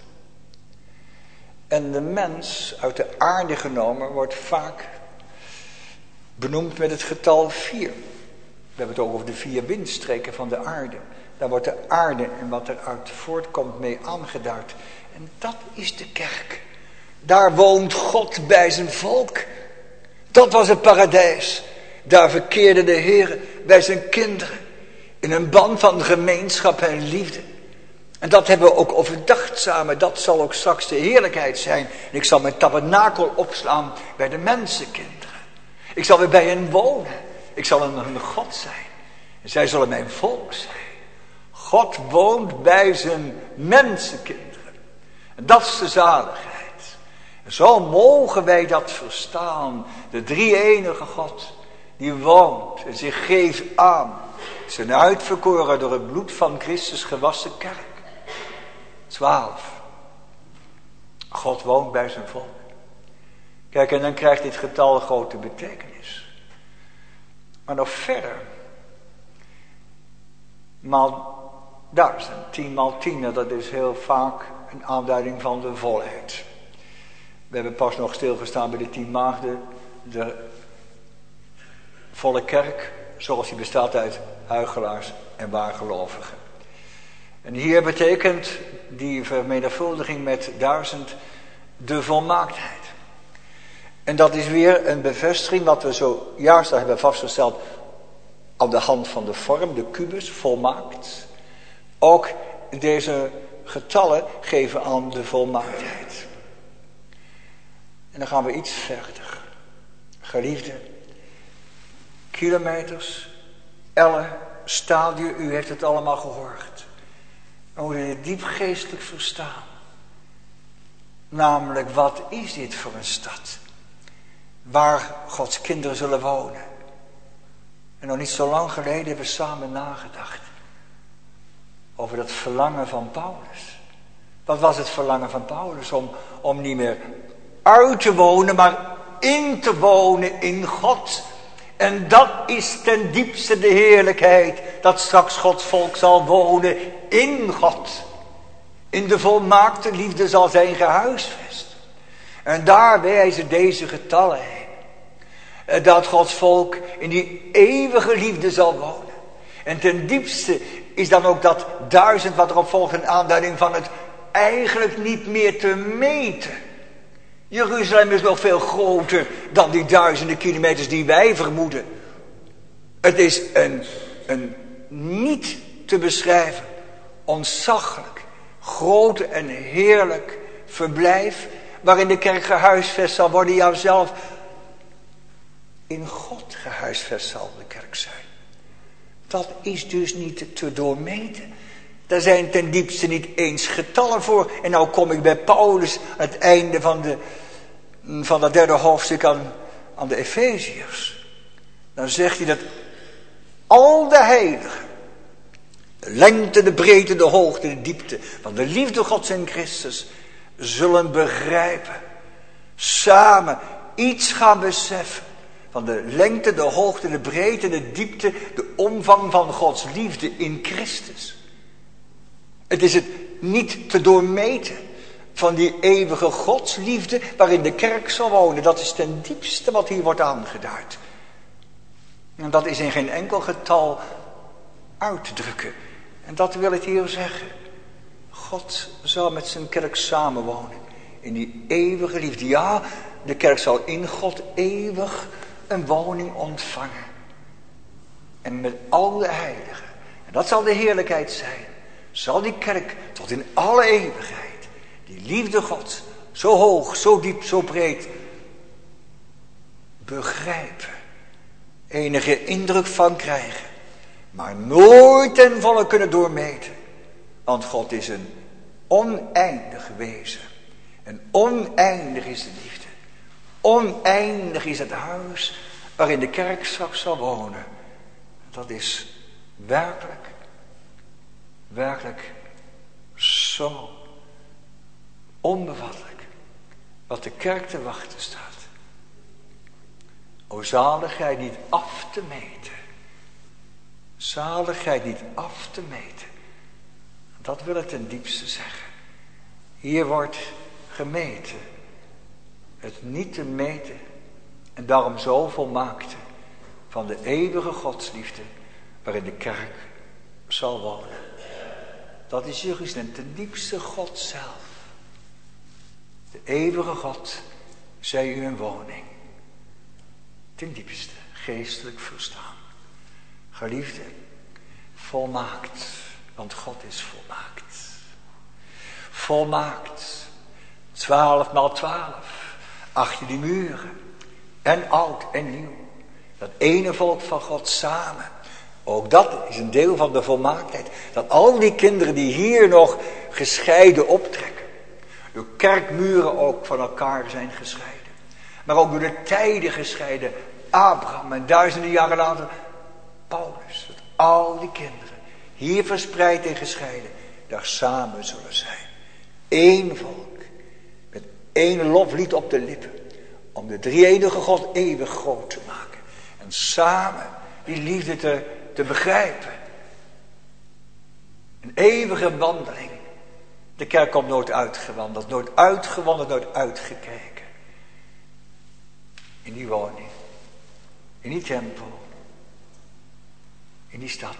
En de mens uit de aarde genomen wordt vaak benoemd met het getal vier. We hebben het ook over de vier windstreken van de aarde. Daar wordt de aarde en wat eruit voortkomt mee aangeduid. En dat is de kerk. Daar woont God bij zijn volk. Dat was het paradijs. Daar verkeerde de Heer bij zijn kinderen. In een band van gemeenschap en liefde. En dat hebben we ook overdacht samen. Dat zal ook straks de heerlijkheid zijn. En ik zal mijn tabernakel opslaan bij de mensenkinderen. Ik zal weer bij hen wonen. Ik zal hun God zijn. En zij zullen mijn volk zijn. God woont bij zijn mensenkinderen. En dat is de zaligheid. En zo mogen wij dat verstaan. De drie-enige God die woont en zich geeft aan. Zijn uitverkoren door het bloed van Christus gewassen kerk. Twaalf. God woont bij zijn volk. Kijk, en dan krijgt dit getal een grote betekenis. Maar nog verder. Maal duizend, tien maal tien, dat is heel vaak een aanduiding van de volheid. We hebben pas nog stilgestaan bij de tien maagden. De volle kerk, zoals die bestaat uit huichelaars en waargelovigen. En hier betekent die vermenigvuldiging met duizend de volmaaktheid. En dat is weer een bevestiging wat we zojuist hebben vastgesteld aan de hand van de vorm, de kubus, volmaakt. Ook deze getallen geven aan de volmaaktheid. En dan gaan we iets verder. Geliefde, kilometers, ellen, stadium, u heeft het allemaal gehoord. Dan moet je het diep geestelijk verstaan. Namelijk, wat is dit voor een stad? Waar Gods kinderen zullen wonen. En nog niet zo lang geleden hebben we samen nagedacht. Over dat verlangen van Paulus. Wat was het verlangen van Paulus? Om, om niet meer uit te wonen, maar in te wonen in God. En dat is ten diepste de heerlijkheid. Dat straks Gods volk zal wonen in God. In de volmaakte liefde zal zijn gehuisvest. En daar wijzen deze getallen heen. Dat Gods volk in die eeuwige liefde zal wonen. En ten diepste is dan ook dat duizend wat erop volgt een aanduiding van het eigenlijk niet meer te meten. Jeruzalem is nog veel groter dan die duizenden kilometers die wij vermoeden. Het is een, een niet te beschrijven, ontzaglijk, groot en heerlijk verblijf waarin de kerk gehuisvest zal worden. Jouzelf in God gehuisvest zal de kerk zijn. Dat is dus niet te doormeten. Daar zijn ten diepste niet eens getallen voor. En nou kom ik bij Paulus aan het einde van de van dat derde hoofdstuk aan, aan de Efeziërs. Dan zegt hij dat al de heiligen, de lengte, de breedte, de hoogte, de diepte van de liefde Gods in Christus zullen begrijpen. Samen iets gaan beseffen van de lengte, de hoogte, de breedte, de diepte, de omvang van Gods liefde in Christus. Het is het niet te doormeten van die eeuwige godsliefde waarin de kerk zal wonen. Dat is ten diepste wat hier wordt aangeduid. En dat is in geen enkel getal uit te drukken. En dat wil het hier zeggen. God zal met zijn kerk samenwonen. In die eeuwige liefde. Ja, de kerk zal in God eeuwig een woning ontvangen. En met al de heiligen. En dat zal de heerlijkheid zijn. Zal die kerk tot in alle eeuwigheid die liefde Gods zo hoog, zo diep, zo breed begrijpen. Enige indruk van krijgen. Maar nooit ten volle kunnen doormeten. Want God is een oneindig wezen. En oneindig is de liefde. Oneindig is het huis waarin de kerk straks zal wonen. Dat is werkelijk, werkelijk zo onbevattelijk wat de kerk te wachten staat. O zaligheid niet af te meten. Zaligheid niet af te meten. Dat wil het ten diepste zeggen. Hier wordt gemeten. Het niet te meten. En daarom zo volmaakte van de eeuwige godsliefde waarin de kerk zal wonen. Dat is Jeruzalem, ten diepste God zelf. De eeuwige God zij u een woning. Ten diepste, geestelijk verstaan. Geliefde, volmaakt, want God is volmaakt. Volmaakt, twaalf maal twaalf, achter die muren, en oud en nieuw. Dat ene volk van God samen. Ook dat is een deel van de volmaaktheid. Dat al die kinderen die hier nog gescheiden optrekken. Door kerkmuren ook van elkaar zijn gescheiden. Maar ook door de tijden gescheiden. Abraham en duizenden jaren later Paulus. Dat al die kinderen hier verspreid en gescheiden daar samen zullen zijn. Eén volk. Met één loflied op de lippen. Om de drie-enige God eeuwig groot te maken. En samen die liefde te, te begrijpen. Een eeuwige wandeling. De kerk komt nooit uitgewandeld. Nooit uitgewandeld, nooit uitgekeken. In die woning. In die tempel. In die stad.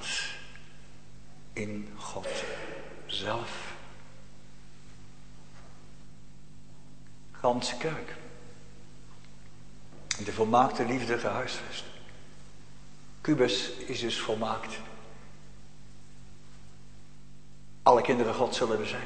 In God zelf. Ganse kerk. In de volmaakte liefde gehuisvest. Kubus is dus volmaakt. Alle kinderen God zullen er zijn.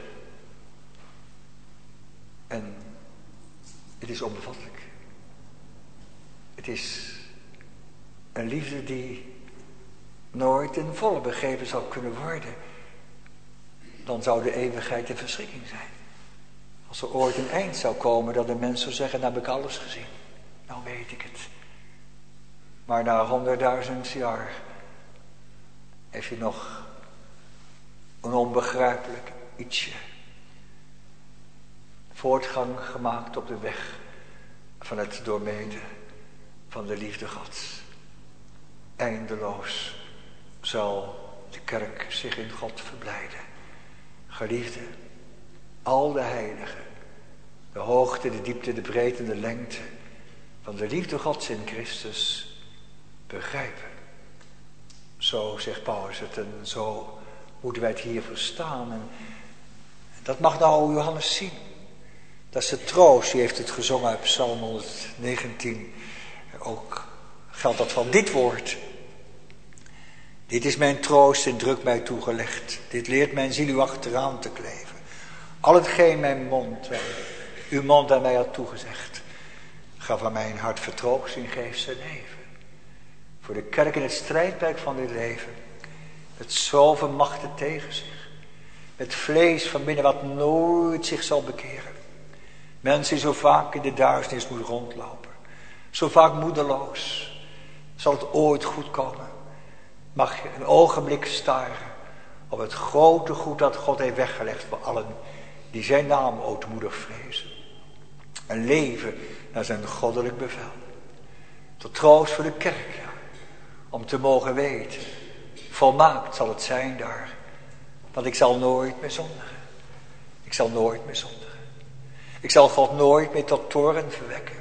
En het is onbevattelijk. Het is een liefde die nooit ten volle begrepen zal kunnen worden. Dan zou de eeuwigheid een verschrikking zijn. Als er ooit een eind zou komen dat de mens zou zeggen, nou heb ik alles gezien. Nou weet ik het. Maar na honderdduizend jaar heeft hij nog een onbegrijpelijk ietsje voortgang gemaakt op de weg van het doormeten van de liefde Gods. Eindeloos zal de kerk zich in God verblijden. Geliefde, al de heiligen, de hoogte, de diepte, de breedte, de lengte van de liefde Gods in Christus begrijpen. Zo zegt Paulus het en zo moeten wij het hier verstaan. En dat mag nou Johannes zien. Dat is de troost, die heeft het gezongen uit Psalm honderdnegentien. Ook geldt dat van dit woord. Dit is mijn troost en druk mij toegelegd. Dit leert mijn ziel u achteraan te kleven. Al hetgeen mijn mond, uw mond aan mij had toegezegd, gaf aan mijn hart vertroosting, geeft zijn leven. Voor de kerk in het strijdperk van dit leven. Met zoveel machten tegen zich. Met vlees van binnen wat nooit zich zal bekeren. Mensen die zo vaak in de duisternis moeten rondlopen. Zo vaak moedeloos. Zal het ooit goed komen? Mag je een ogenblik staren op het grote goed dat God heeft weggelegd voor allen die zijn naam ootmoedig vrezen. En leven naar zijn goddelijk bevel. Tot troost voor de kerk, ja. Om te mogen weten, volmaakt zal het zijn daar. Want ik zal nooit meer zondigen. Ik zal nooit meer zondigen. Ik zal God nooit meer tot toorn verwekken.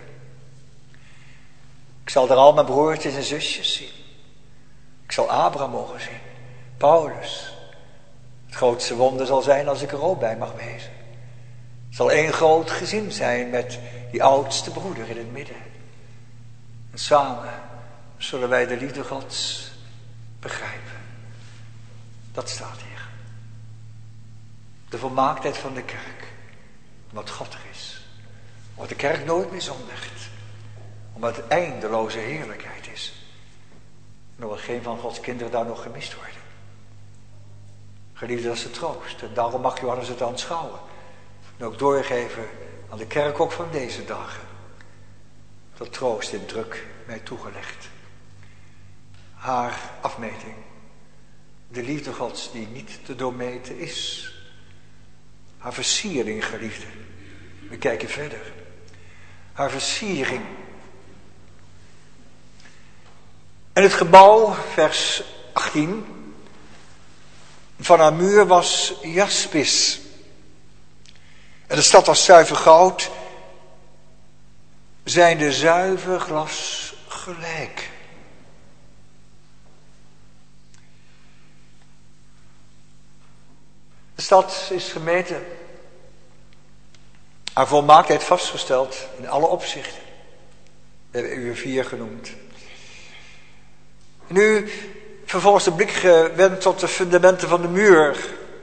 Ik zal er al mijn broertjes en zusjes zien. Ik zal Abraham mogen zien. Paulus. Het grootste wonder zal zijn als ik er ook bij mag wezen. Het zal één groot gezin zijn met die oudste broeder in het midden. En samen zullen wij de liefde Gods begrijpen. Dat staat hier. De volmaaktheid van de kerk. Omdat God er is. Omdat de kerk nooit meer zondigt. Omdat het eindeloze heerlijkheid is. En omdat geen van Gods kinderen daar nog gemist worden. Geliefde, dat is de troost. En daarom mag Johannes het aanschouwen. En ook doorgeven aan de kerk ook van deze dagen. Dat troost in druk mij toegelegd. Haar afmeting. De liefde Gods die niet te doormeten is. Haar versiering, geliefde. We kijken verder. Haar versiering. En het gebouw, vers achttien. Van haar muur was jaspis. En de stad was zuiver goud. Zijn de zuiver glas gelijk. De stad is gemeten. Haar volmaaktheid vastgesteld in alle opzichten. We hebben u vier genoemd. Nu vervolgens de blik gewend tot de fundamenten van de muur.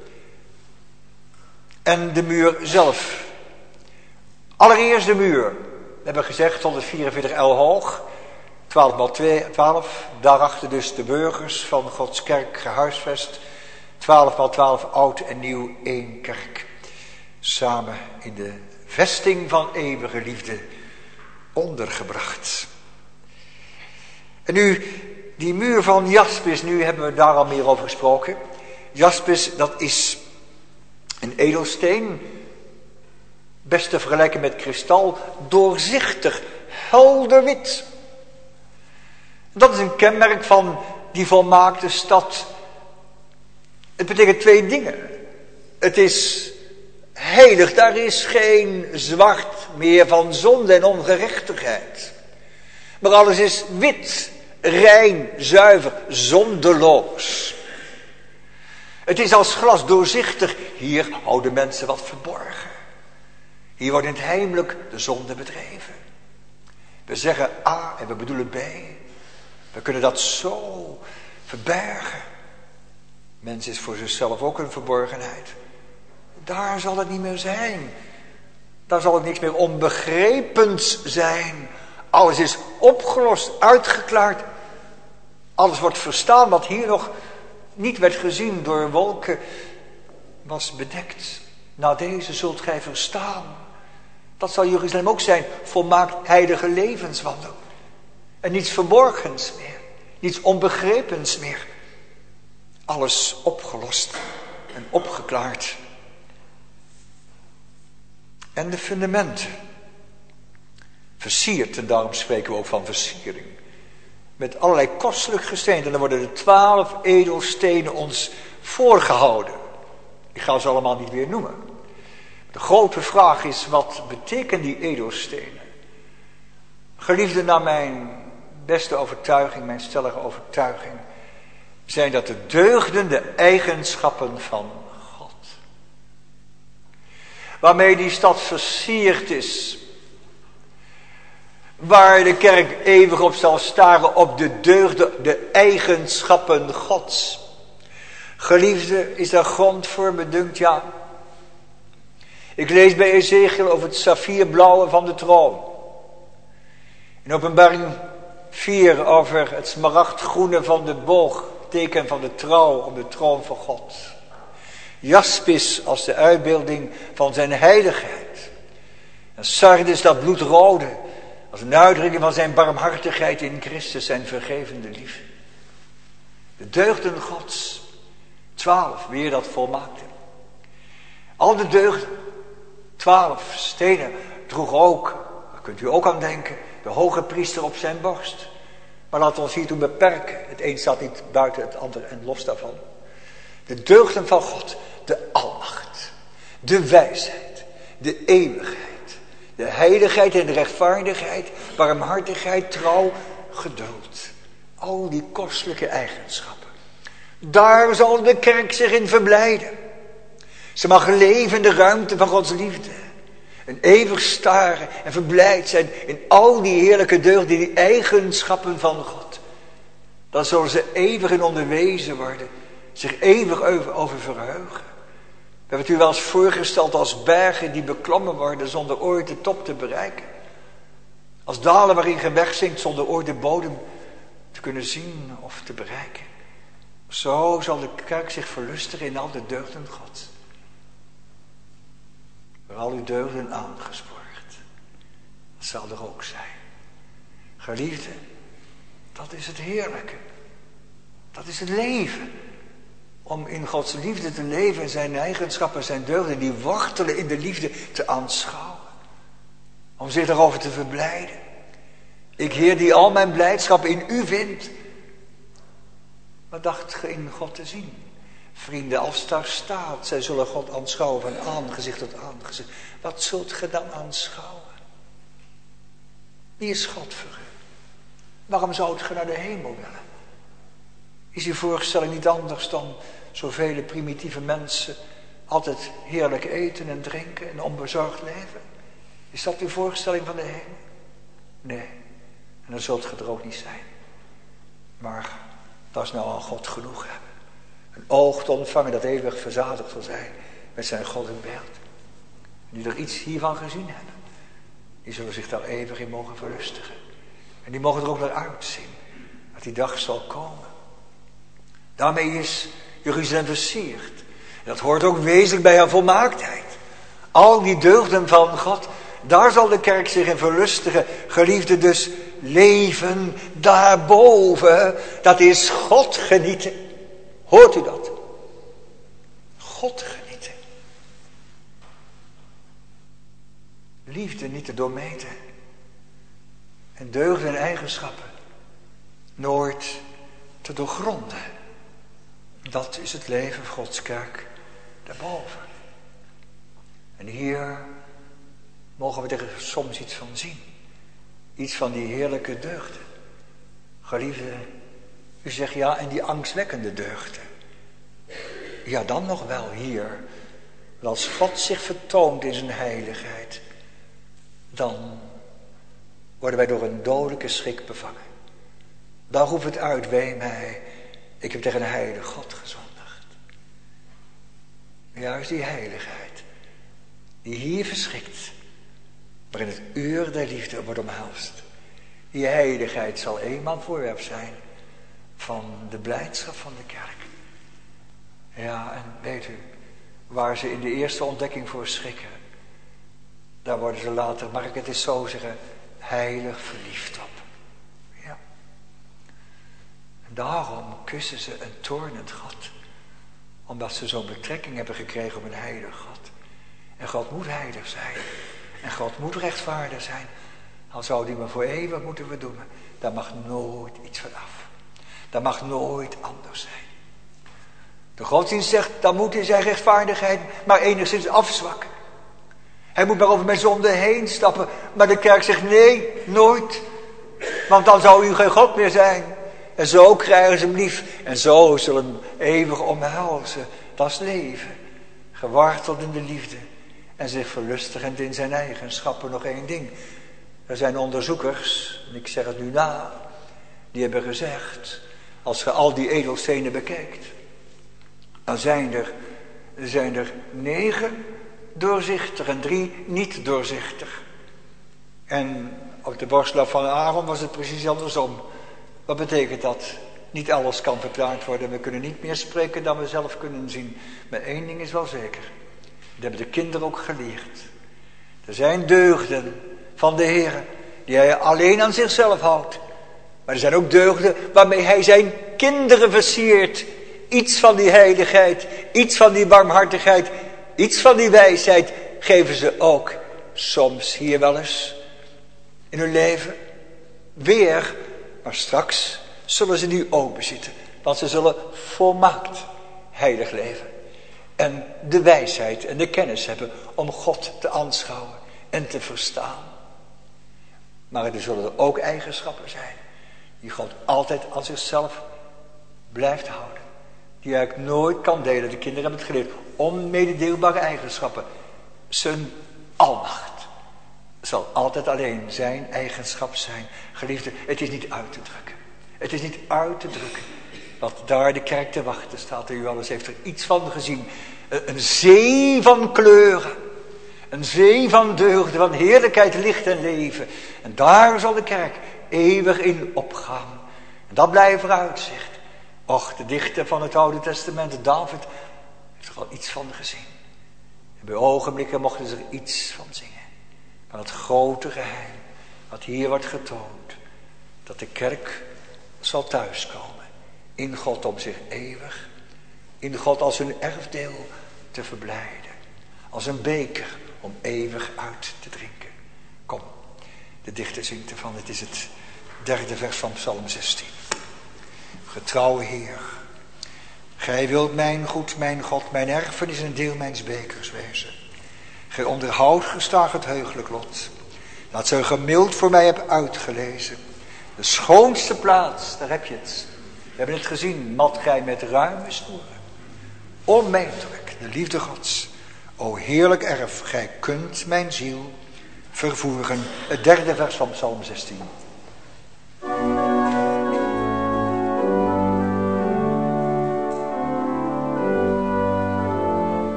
En de muur zelf. Allereerst de muur. We hebben gezegd honderdvierenveertig el hoog. twaalf maal twee, twaalf. Daarachter dus de burgers van Gods kerk gehuisvest. twaalf maal twaalf oud en nieuw één kerk. Samen in de vesting van eeuwige liefde ondergebracht. En nu die muur van jaspis, nu hebben we daar al meer over gesproken. Jaspis, dat is een edelsteen. Best te vergelijken met kristal. Doorzichtig, helder wit. Dat is een kenmerk van die volmaakte stad. Het betekent twee dingen. Het is heilig, daar is geen zwart meer van zonde en ongerechtigheid. Maar alles is wit, rein, zuiver, zondeloos. Het is als glas doorzichtig. Hier houden mensen wat verborgen. Hier wordt in het heimelijk de zonde bedreven. We zeggen A en we bedoelen B. We kunnen dat zo verbergen. Mens is voor zichzelf ook een verborgenheid. Daar zal het niet meer zijn. Daar zal het niks meer onbegrepens zijn. Alles is opgelost, uitgeklaard. Alles wordt verstaan wat hier nog niet werd gezien door wolken. Was bedekt. Nou, deze zult gij verstaan. Dat zal Jeruzalem ook zijn. Volmaakt heilige levenswandel. En niets verborgens meer. Niets onbegrepens meer. Alles opgelost en opgeklaard. En de fundamenten. Versierd, en daarom spreken we ook van versiering. Met allerlei kostelijk gesteente. En dan worden de twaalf edelstenen ons voorgehouden. Ik ga ze allemaal niet weer noemen. De grote vraag is, wat betekenen die edelstenen? Geliefde, naar mijn beste overtuiging, mijn stellige overtuiging, zijn dat de deugdende eigenschappen van God. Waarmee die stad versierd is. Waar de kerk eeuwig op zal staren op de deugden, de eigenschappen Gods. Geliefde, is daar grond voor, me dunkt, ja. Ik lees bij Ezekiel over het saffierblauwe van de troon. In Openbaring vier over het smaragdgroene van de boog, teken van de trouw op de troon van God. Jaspis als de uitbeelding van zijn heiligheid. En Sardis, dat bloedrode, als een uitdrukking van zijn barmhartigheid in Christus, zijn vergevende liefde. De deugden Gods, twaalf, weer dat volmaakte. Al de deugden, twaalf stenen, droeg ook, daar kunt u ook aan denken, de hoge priester op zijn borst. Maar laten we ons hiertoe beperken. Het een staat niet buiten het ander en los daarvan. De deugden van God, de almacht, de wijsheid, de eeuwigheid, de heiligheid en de rechtvaardigheid, barmhartigheid, trouw, geduld. Al die kostelijke eigenschappen. Daar zal de kerk zich in verblijden. Ze mag leven in de ruimte van Gods liefde. En eeuwig staren en verblijd zijn in al die heerlijke deugden, die eigenschappen van God. Dan zullen ze eeuwig in onderwezen worden, zich eeuwig over, over verheugen. We hebben het u wel eens voorgesteld als bergen die beklommen worden zonder ooit de top te bereiken. Als dalen waarin je wegzinkt zonder ooit de bodem te kunnen zien of te bereiken. Zo zal de kerk zich verlustigen in al de deugden Gods. Door al uw deugden aangespoord. Dat zal er ook zijn. Geliefde, dat is het heerlijke. Dat is het leven. Om in Gods liefde te leven en zijn eigenschappen, zijn deugden, die wortelen in de liefde te aanschouwen. Om zich daarover te verblijden. Ik, Heer, die al mijn blijdschap in u vind. Wat dacht ge in God te zien? Vrienden, als daar staat, zij zullen God aanschouwen van aangezicht tot aangezicht. Wat zult ge dan aanschouwen? Wie is God voor u? Waarom zou ge naar de hemel willen? Is uw voorstelling niet anders dan zoveel primitieve mensen altijd heerlijk eten en drinken en onbezorgd leven? Is dat uw voorstelling van de hemel? Nee, en dan zult ge er ook niet zijn. Maar dat is nou aan God genoeg hebben. Een oog te ontvangen dat eeuwig verzadigd zal zijn met zijn God en beeld. Die er iets hiervan gezien hebben, die zullen zich daar eeuwig in mogen verlustigen. En die mogen er ook naar uitzien, dat die dag zal komen. Daarmee is Jeruzalem versierd. En dat hoort ook wezenlijk bij haar volmaaktheid. Al die deugden van God, daar zal de kerk zich in verlustigen. Geliefde, dus leven daarboven, dat is God genieten. Hoort u dat? God genieten. Liefde niet te doormeten. En deugden en eigenschappen nooit te doorgronden. Dat is het leven van Gods kerk daarboven. En hier mogen we er soms iets van zien. Iets van die heerlijke deugden. Geliefde, u zegt ja, en die angstwekkende deugden. Ja, dan nog wel hier. Als God zich vertoont in zijn heiligheid, dan worden wij door een dodelijke schrik bevangen. Dan roept het uit, wee mij, ik heb tegen een heilige God gezondigd. Juist die heiligheid, die hier verschrikt, maar in het uur der liefde wordt omhelst. Die heiligheid zal eenmaal voorwerp zijn van de blijdschap van de kerk. Ja, en weet u, waar ze in de eerste ontdekking voor schrikken, daar worden ze later, mag ik het eens zo zeggen, heilig verliefd op. Ja. En daarom kussen ze een toornend God. Omdat ze zo'n betrekking hebben gekregen op een heilig God. En God moet heilig zijn. En God moet rechtvaardig zijn. Al zou die maar voor eeuwig moeten verdoemen. Daar mag nooit iets van af. Dat mag nooit anders zijn. De godsdienst zegt, dan moet hij zijn rechtvaardigheid maar enigszins afzwakken. Hij moet maar over mijn zonde heen stappen. Maar de kerk zegt, nee, nooit. Want dan zou u geen God meer zijn. En zo krijgen ze hem lief. En zo zullen hem eeuwig omhelzen. Dat is leven. Geworteld in de liefde. En zich verlustigend in zijn eigenschappen. Nog één ding. Er zijn onderzoekers, en ik zeg het nu na, die hebben gezegd, als je al die edelstenen bekijkt, dan zijn er, zijn er negen doorzichtig en drie niet doorzichtig. En op de borstlaag van Aaron was het precies andersom. Wat betekent dat? Niet alles kan verklaard worden. We kunnen niet meer spreken dan we zelf kunnen zien. Maar één ding is wel zeker. Dat hebben de kinderen ook geleerd. Er zijn deugden van de Heer die hij alleen aan zichzelf houdt. Maar er zijn ook deugden waarmee hij zijn kinderen versiert. Iets van die heiligheid, iets van die barmhartigheid, iets van die wijsheid geven ze ook soms hier wel eens in hun leven. Weer, maar straks zullen ze die ook bezitten. Want ze zullen volmaakt heilig leven. En de wijsheid en de kennis hebben om God te aanschouwen en te verstaan. Maar er zullen er ook eigenschappen zijn die God altijd aan zichzelf blijft houden. Die hij eigenlijk nooit kan delen. De kinderen hebben het geleerd. Onmededeelbare eigenschappen. Zijn almacht zal altijd alleen zijn eigenschap zijn. Geliefde, het is niet uit te drukken. Het is niet uit te drukken. Wat daar de kerk te wachten staat. En Johannes heeft er iets van gezien. Een zee van kleuren. Een zee van deugden, van heerlijkheid, licht en leven. En daar zal de kerk eeuwig in opgaan. En dat blijft vooruitzicht. Och, de dichter van het Oude Testament, David, heeft er al iets van gezien. En bij ogenblikken mochten ze er iets van zingen. Van het grote geheim, wat hier wordt getoond. Dat de kerk zal thuiskomen. In God om zich eeuwig, in God als hun erfdeel te verblijden. Als een beker om eeuwig uit te drinken. Kom, de dichter zingt ervan, het is het derde vers van Psalm zestien. Getrouwe Heer, gij wilt mijn goed, mijn God, mijn erfenis en deel mijns bekers wezen. Gij onderhoudt gestaag het heugelijk lot, dat zij gemild voor mij heb uitgelezen. De schoonste plaats, daar heb je het. We hebben het gezien, mat gij met ruime snoeren. Onmetelijk, de liefde Gods. O heerlijk erf, gij kunt mijn ziel vervoeren. Het derde vers van Psalm zestien.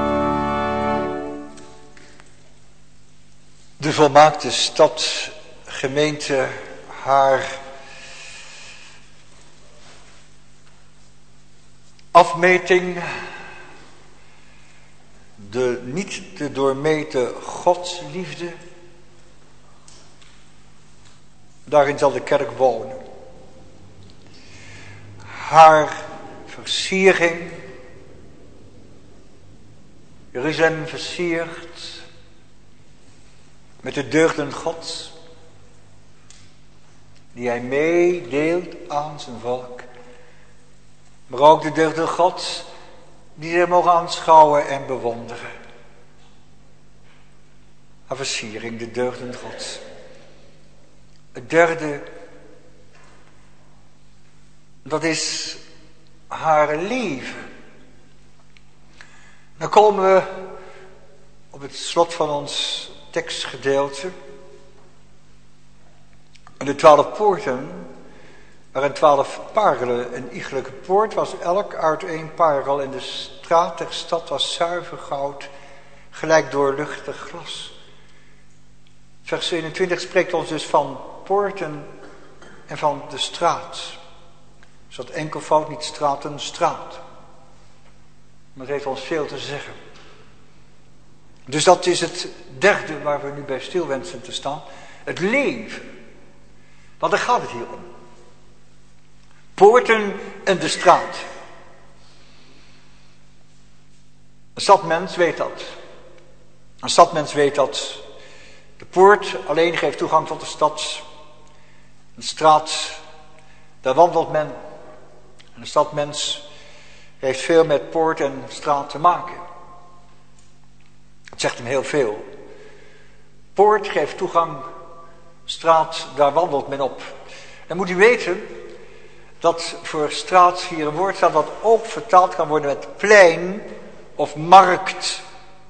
De volmaakte stad gemeente haar afmeting, de niet te doormeten godsliefde, daarin zal de kerk wonen. Haar versiering, Jeruzalem versierd met de deugden Gods, die hij meedeelt aan zijn volk. Maar ook de deugden Gods, die zij mogen aanschouwen en bewonderen. Haar versiering, de deugden Gods. Het derde, dat is haar leven. Dan komen we op het slot van ons tekstgedeelte. En de twaalf poorten waren twaalf parelen. Een iegelijke poort was elk uit één parel. En de straat der stad was zuiver goud, gelijk doorluchtig glas. Vers eenentwintig spreekt ons dus van poorten en van de straat. Dus dat enkelvoud niet straten, straat. Maar het heeft ons veel te zeggen. Dus dat is het derde waar we nu bij stil wensen te staan. Het leven. Want daar gaat het hier om. Poorten en de straat. Een stadmens weet dat. Een stadmens weet dat. De poort alleen geeft toegang tot de stad. Een straat, daar wandelt men. En een stadmens heeft veel met poort en straat te maken. Het zegt hem heel veel. Poort geeft toegang, straat, daar wandelt men op. Dan moet u weten dat voor straat hier een woord staat dat ook vertaald kan worden met plein of markt.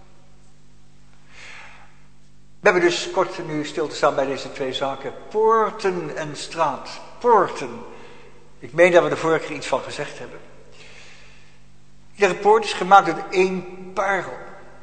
We hebben dus kort nu stil te staan bij deze twee zaken. Poorten en straat. Poorten. Ik meen dat we er vorige keer iets van gezegd hebben. Iedere poort is gemaakt uit één parel.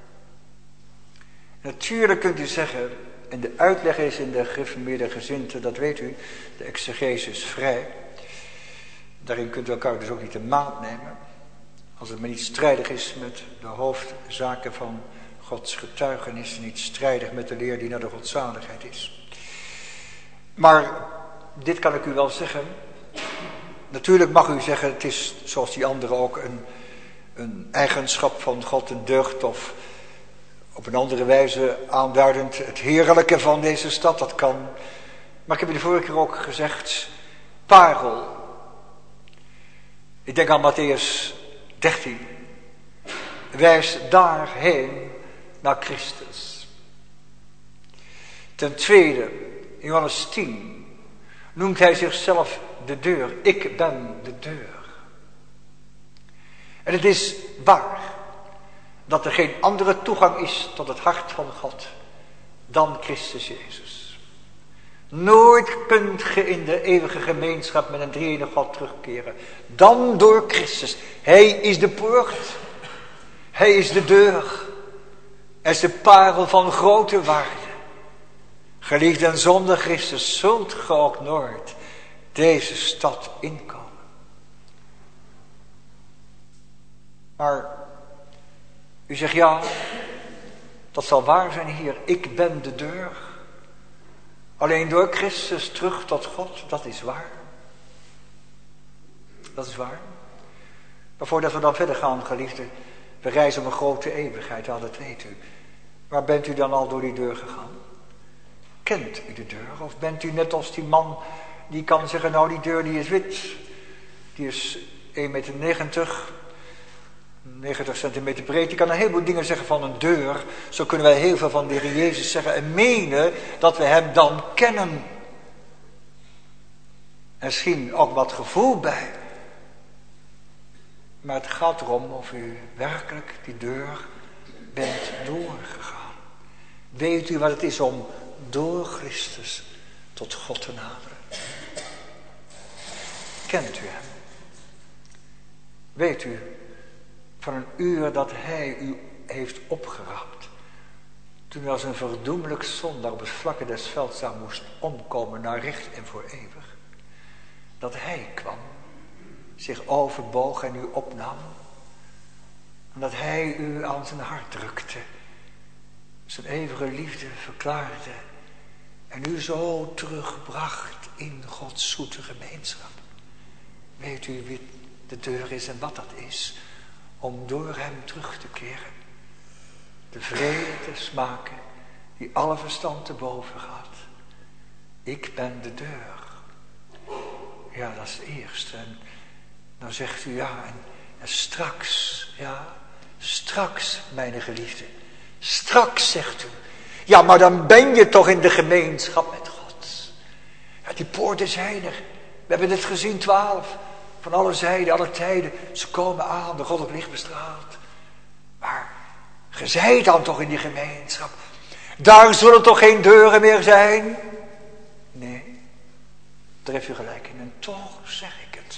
Natuurlijk kunt u zeggen, en de uitleg is in de gereformeerde gezindte, dat weet u, de exegese is vrij. Daarin kunt u elkaar dus ook niet de maat nemen. Als het maar niet strijdig is met de hoofdzaken van Gods getuigenis, niet strijdig met de leer die naar de godzaligheid is. Maar dit kan ik u wel zeggen. Natuurlijk mag u zeggen, het is zoals die anderen ook een, een eigenschap van God, een deugd of op een andere wijze aanduidend het heerlijke van deze stad, dat kan. Maar ik heb u de vorige keer ook gezegd, parel. Ik denk aan Mattheüs dertien. Wijs daarheen naar Christus. Ten tweede, in Johannes tien, noemt hij zichzelf de deur. Ik ben de deur. En het is waar dat er geen andere toegang is tot het hart van God dan Christus Jezus. Nooit kunt ge in de eeuwige gemeenschap met een drie-enige God terugkeren dan door Christus. Hij is de poort. Hij is de deur. Hij is de parel van grote waarde. Geliefd en zonder Christus zult ge ook nooit deze stad inkomen. Maar u zegt ja, dat zal waar zijn hier. Ik ben de deur. Alleen door Christus terug tot God, dat is waar. Dat is waar. Maar voordat we dan verder gaan, geliefden, we reizen om een grote eeuwigheid, ja, dat weet u. Waar bent u dan al door die deur gegaan? Kent u de deur? Of bent u net als die man die kan zeggen, nou die deur die is wit. Die is één meter negentig, negentig centimeter breed. Die kan een heleboel dingen zeggen van een deur. Zo kunnen wij heel veel van de Heer Jezus zeggen en menen dat we hem dan kennen. En misschien ook wat gevoel bij. Maar het gaat erom of u werkelijk die deur bent doorgegaan. Weet u wat het is om door Christus tot God te naderen? Kent u hem? Weet u van een uur dat hij u heeft opgerapt, toen hij als een verdoemelijk zondaar op het vlakke des velds aan moest omkomen naar recht en voor eeuwig, dat hij kwam, zich overboog en u opnam, en dat hij u aan zijn hart drukte, zijn eeuwige liefde verklaarde en u zo terugbracht in Gods zoete gemeenschap. Weet u wie de deur is en wat dat is, om door hem terug te keren? De vrede smaken die alle verstand te boven gaat. Ik ben de deur. Ja, dat is het eerste. En dan zegt u ja, en, en straks, ja, straks, mijn geliefde. Straks, zegt u. Ja, maar dan ben je toch in de gemeenschap met God. Ja, die poorten zijn er. We hebben het gezien, twaalf. Van alle zijden, alle tijden. Ze komen aan, de goddelijk licht bestraalt. Maar ge zijt dan toch in die gemeenschap. Daar zullen toch geen deuren meer zijn? Nee, daar heeft u gelijk in. En toch zeg ik het.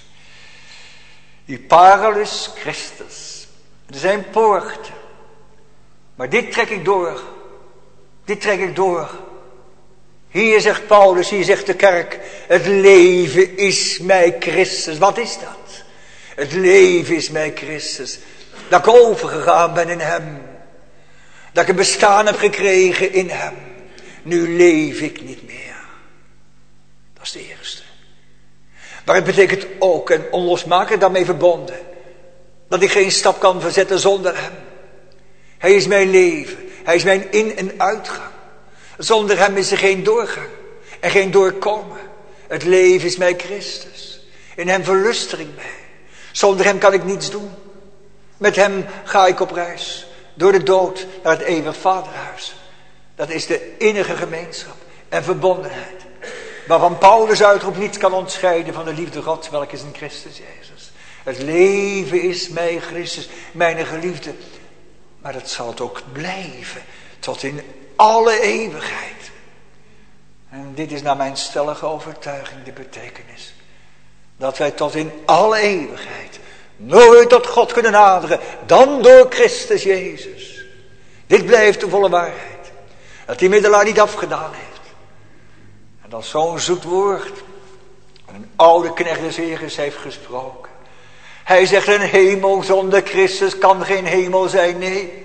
Die paralus Christus. Er zijn poorten. Maar dit trek ik door. Dit trek ik door. Hier zegt Paulus, hier zegt de kerk. Het leven is mij Christus. Wat is dat? Het leven is mij Christus. Dat ik overgegaan ben in hem. Dat ik een bestaan heb gekregen in hem. Nu leef ik niet meer. Dat is de eerste. Maar het betekent ook, en onlosmakelijk daarmee verbonden, dat ik geen stap kan verzetten zonder hem. Hij is mijn leven. Hij is mijn in- en uitgang. Zonder hem is er geen doorgang. En geen doorkomen. Het leven is mij Christus. In hem verluster ik mij. Zonder hem kan ik niets doen. Met hem ga ik op reis. Door de dood naar het eeuwig vaderhuis. Dat is de innige gemeenschap en verbondenheid. Waarvan Paulus uitroept, niets kan ontscheiden van de liefde Gods, welke is in Christus Jezus. Het leven is mij Christus, mijn geliefde. Maar dat zal het ook blijven, tot in alle eeuwigheid. En dit is naar mijn stellige overtuiging de betekenis. Dat wij tot in alle eeuwigheid nooit tot God kunnen naderen, dan door Christus Jezus. Dit blijft de volle waarheid. Dat die middelaar niet afgedaan heeft. En dat zo'n zoet woord, een oude knecht des Heeres heeft gesproken. Hij zegt, een hemel zonder Christus kan geen hemel zijn, nee.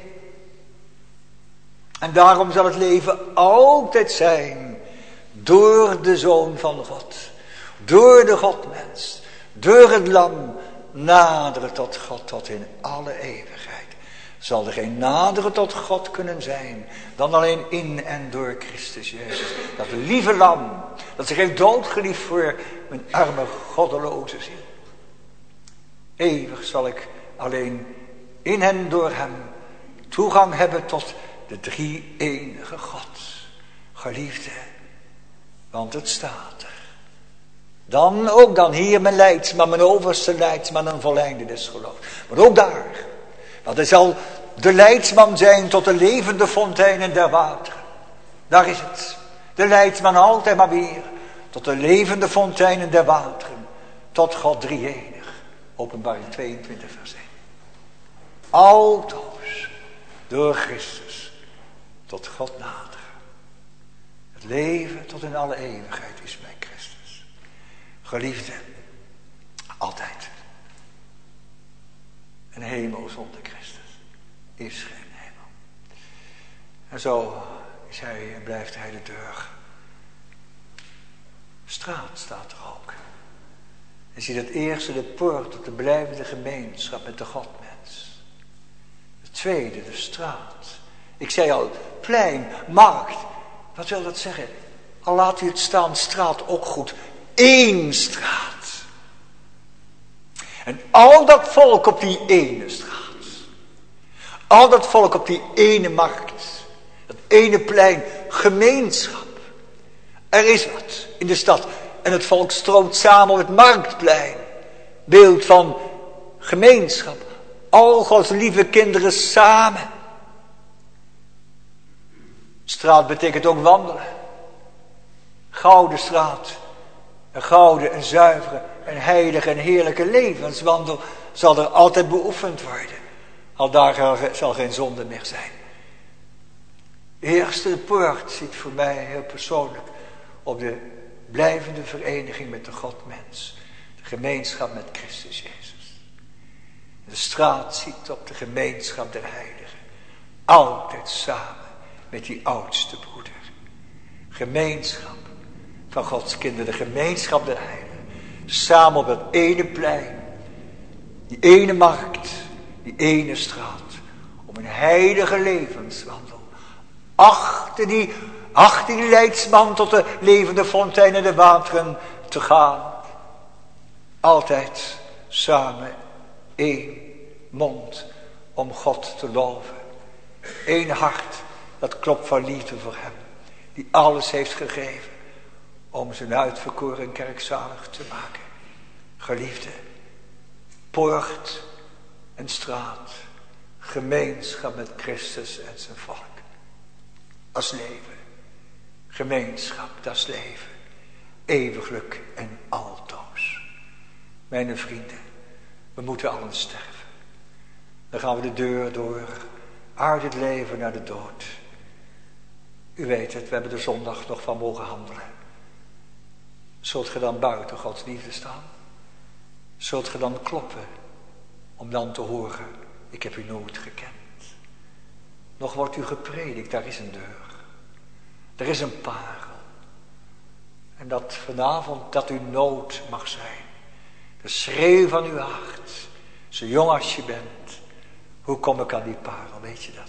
En daarom zal het leven altijd zijn door de Zoon van God. Door de Godmens. Door het lam naderen tot God tot in alle eeuwigheid. Zal er geen naderen tot God kunnen zijn dan alleen in en door Christus Jezus. Dat lieve lam, dat zich heeft doodgeliefd voor mijn arme goddeloze ziel. Eeuwig zal ik alleen in en door hem toegang hebben tot de drie enige God. Geliefde, want het staat er. Dan ook dan hier mijn leidsman, mijn overste leidsman en volleinde des geloofs. Maar ook daar. Want hij zal de leidsman zijn tot de levende fonteinen der wateren. Daar is het. De leidsman altijd maar weer. Tot de levende fonteinen der wateren. Tot God drie-enig. Openbaring tweeëntwintig vers één. Altoos door Christus tot God naderen. Het leven tot in alle eeuwigheid is bij Christus. Geliefde, altijd. Een hemel zonder Christus is geen hemel. En zo is hij en blijft hij de deur. Straat staat er ook. Je ziet het eerste, de poort tot de blijvende gemeenschap met de Godmens. Het tweede, de straat. Ik zei al, plein, markt. Wat wil dat zeggen? Al laat u het staan, straat ook goed. Eén straat. En al dat volk op die ene straat. Al dat volk op die ene markt. Dat ene plein. Gemeenschap. Er is wat in de stad. En het volk stroomt samen op het marktplein. Beeld van gemeenschap. Al Gods lieve kinderen samen. Straat betekent ook wandelen. Gouden straat. Een gouden, een zuivere, een heilige en heerlijke levenswandel zal er altijd beoefend worden. Al daar zal geen zonde meer zijn. Eerste de poort ziet voor mij heel persoonlijk op de blijvende vereniging met de Godmens. De gemeenschap met Christus Jezus. De straat ziet op de gemeenschap der heiligen. Altijd samen met die oudste broeder. Gemeenschap van Gods kinderen. De gemeenschap der heiligen. Samen op dat ene plein. Die ene markt. Die ene straat. Om een heilige levenswandel. Achter die, achter die leidsman tot de levende fontein en de wateren te gaan. Altijd samen één mond om God te loven. Eén hart dat klopt van liefde voor hem. Die alles heeft gegeven om zijn uitverkoren kerk zalig te maken. Geliefde, poort en straat. Gemeenschap met Christus en zijn volk. Dat is leven. Gemeenschap, dat is leven. Eeuwiglijk en altoos. Mijn vrienden, we moeten allen sterven. Dan gaan we de deur door, uit het leven naar de dood. U weet het, we hebben de zondag nog van mogen handelen. Zult ge dan buiten Gods liefde staan? Zult ge dan kloppen, om dan te horen, ik heb u nooit gekend. Nog wordt u gepredikt, daar is een deur. Er is een parel. En dat vanavond dat uw nood mag zijn. De schreeuw van uw hart. Zo jong als je bent. Hoe kom ik aan die parel, weet je dat?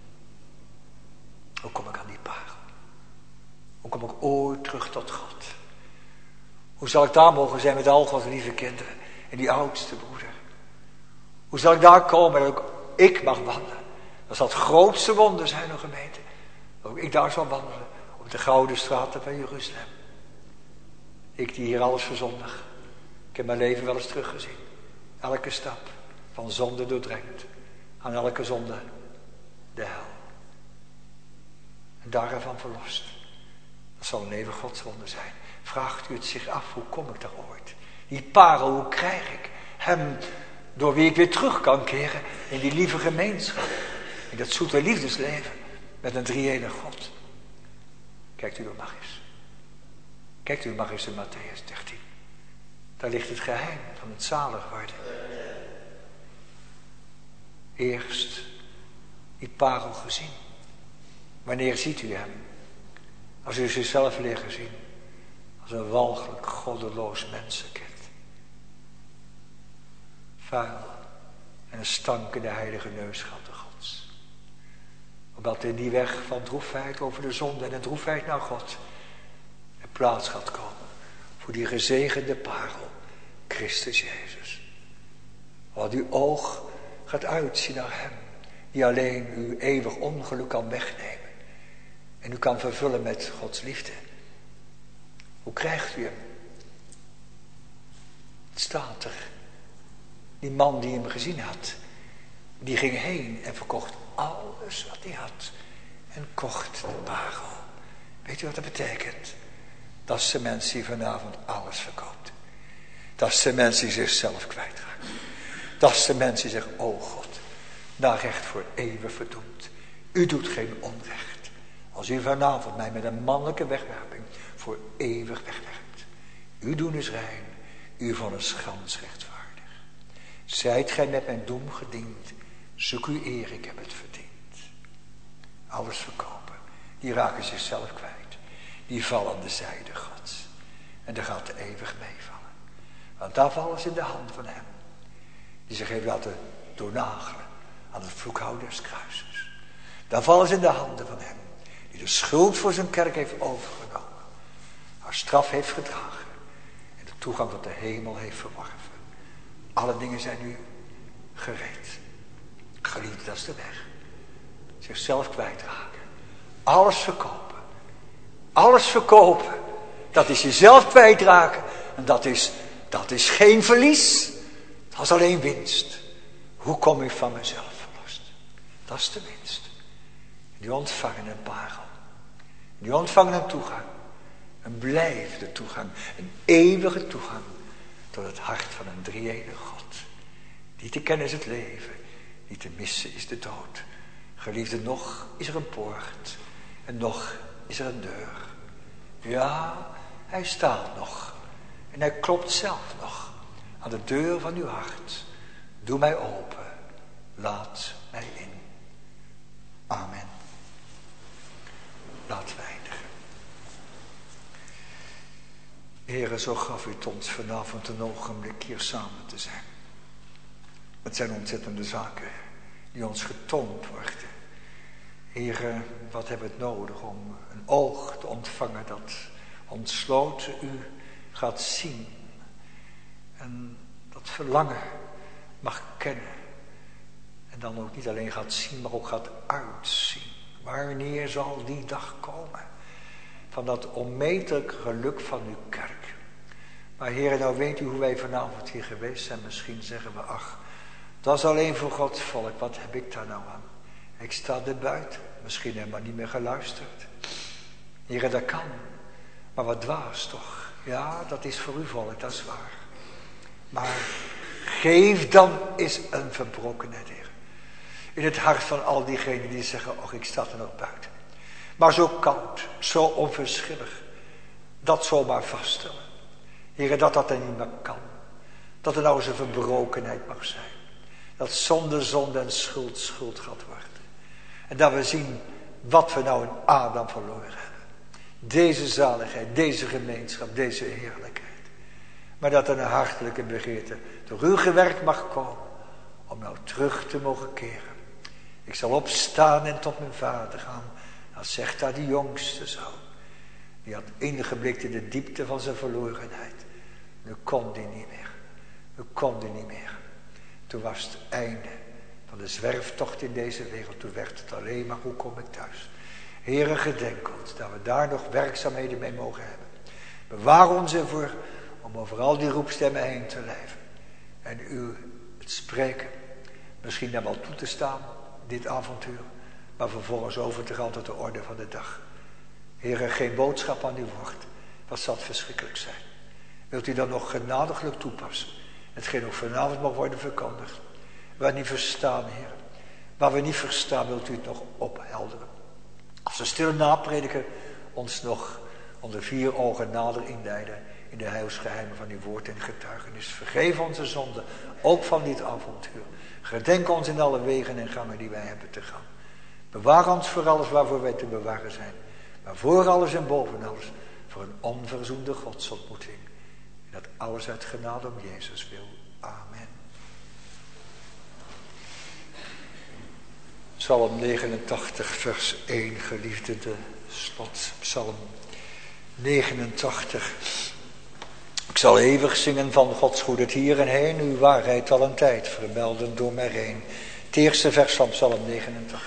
Hoe kom ik aan die parel? Hoe kom ik ooit terug tot God? Hoe zal ik daar mogen zijn met al Gods lieve kinderen en die oudste broeder? Hoe zal ik daar komen dat ook ik mag wandelen? Dat zal het grootste wonder zijn, een gemeente. Dat ook ik daar zal wandelen op de gouden straten van Jeruzalem. Ik die hier alles verzondig. Ik heb mijn leven wel eens teruggezien. Elke stap van zonde doordrenkt. Aan elke zonde de hel. En daarvan verlost. Dat zal een eeuwig godswonder zijn. Vraagt u het zich af, hoe kom ik daar ooit? Die parel, hoe krijg ik hem door wie ik weer terug kan keren in die lieve gemeenschap. In dat zoete liefdesleven met een drie-enige God. Kijkt u er maar eens. Kijkt u maar eens in Mattheüs dertien. Daar ligt het geheim van het zalig worden. Eerst die parel gezien. Wanneer ziet u hem? Als u zichzelf leert gezien. Als een walgelijk, goddeloos mensenkind. Vuil en een stankende heilige neusgaten Gods. Omdat in die weg van droefheid over de zonde en de droefheid naar God er plaats gaat komen voor die gezegende parel, Christus Jezus. Wat uw oog gaat uitzien naar hem, die alleen uw eeuwig ongeluk kan wegnemen en u kan vervullen met Gods liefde. Hoe krijgt u hem? Het staat er. Die man die hem gezien had, die ging heen en verkocht alles wat hij had en kocht de parel. Weet u wat dat betekent? Dat is de mens die vanavond alles verkoopt. Dat is de mens die zichzelf kwijtraakt. Dat is de mens die zegt, o God, naar recht voor eeuwig verdoemd. U doet geen onrecht. Als u vanavond mij met een mannelijke wegwerping voor eeuwig wegwerpt. U doen is rein, u vonnis gans rechtvaardig. Zijt gij met mijn doem gediend, zoek uw eer, ik heb het verdiend. Alles verkopen, die raken zichzelf kwijt. Die vallen aan de zijde Gods. En daar gaat de eeuwig meevallen. Want daar vallen ze in de hand van hem. Die zich heeft laten doornagelen aan het vloekhout des kruises. Daar vallen ze in de handen van hem. Die de schuld voor zijn kerk heeft overgenomen. Haar straf heeft gedragen. En de toegang tot de hemel heeft verworven. Alle dingen zijn nu gereed. Geliefd, dat is de weg. Zichzelf kwijtraken. Alles verkopen. Alles verkopen. Dat is jezelf kwijtraken. En dat is, dat is geen verlies. Dat is alleen winst. Hoe kom ik van mezelf verlost? Dat is de winst. Die ontvangen een parel. Die ontvangen een toegang. Een blijvende toegang. Een eeuwige toegang. Tot het hart van een drie-enige God. Die te kennen is het leven. Die te missen is de dood. Geliefde, nog is er een poort. En nog is er een deur. Ja, hij staat nog. En hij klopt zelf nog aan de deur van uw hart. Doe mij open. Laat mij in. Amen. Laten we eindigen. Heere, zo gaf u het ons vanavond een ogenblik hier samen te zijn. Het zijn ontzettende zaken die ons getoond worden. Heere, wat hebben we het nodig om een oog te ontvangen dat ontsloten u gaat zien. En dat verlangen mag kennen. En dan ook niet alleen gaat zien, maar ook gaat uitzien. Wanneer zal die dag komen? Van dat onmetelijke geluk van uw kerk. Maar Heer, nou weet u hoe wij vanavond hier geweest zijn. Misschien zeggen we, ach, dat is alleen voor Gods volk. Wat heb ik daar nou aan? Ik sta er buiten. Misschien helemaal niet meer geluisterd. Heer, dat kan. Maar wat dwaas toch? Ja, dat is voor uw volk, dat is waar. Maar geef dan eens een verbrokenheid, Heer. In het hart van al diegenen die zeggen, och, ik sta er nog buiten. Maar zo koud, zo onverschillig. Dat zomaar vaststellen. Heer, dat dat er niet meer kan. Dat er nou eens een verbrokenheid mag zijn. Dat zonde, zonde en schuld, schuld gaat worden. En dat we zien wat we nou in Adam verloren hebben. Deze zaligheid, deze gemeenschap, deze heerlijkheid. Maar dat er een hartelijke begeerte door u gewerkt mag komen. Om nou terug te mogen keren. Ik zal opstaan en tot mijn vader gaan. Dat zegt daar die jongste zoon. Die had ingeblikt in de diepte van zijn verlorenheid. Nu kon die niet meer. Nu kon die niet meer. Toen was het einde van de zwerftocht in deze wereld. Toen werd het alleen maar, hoe kom ik thuis? Heere, gedenk ons dat we daar nog werkzaamheden mee mogen hebben. Bewaar ons ervoor om over al die roepstemmen heen te blijven. En u het spreken misschien daar wel toe te staan, dit avontuur. Maar vervolgens over te gaan tot de orde van de dag. Heere, geen boodschap aan uw woord. Wat zal het verschrikkelijk zijn. Wilt u dan nog genadiglijk toepassen? Hetgeen ook vanavond mag worden verkondigd. Waar we niet verstaan, Heer. Waar we niet verstaan, wilt u het nog ophelderen. Als de stille naprediker ons nog onder vier ogen nader inleiden in de heilsgeheimen van uw woord en getuigenis. Vergeef onze zonden, ook van dit avontuur. Gedenk ons in alle wegen en gangen die wij hebben te gaan. Bewaar ons voor alles waarvoor wij te bewaren zijn. Maar voor alles en boven alles voor een onverzoende godsontmoeting. En dat alles uit genade om Jezus wil. Amen. Psalm negenentachtig vers één, geliefde, de slotpsalm negenentachtig. Ik zal eeuwig zingen van Gods goedheid hier en heen, uw waarheid al een tijd vermelden door mij heen. Het eerste vers van Psalm negenentachtig.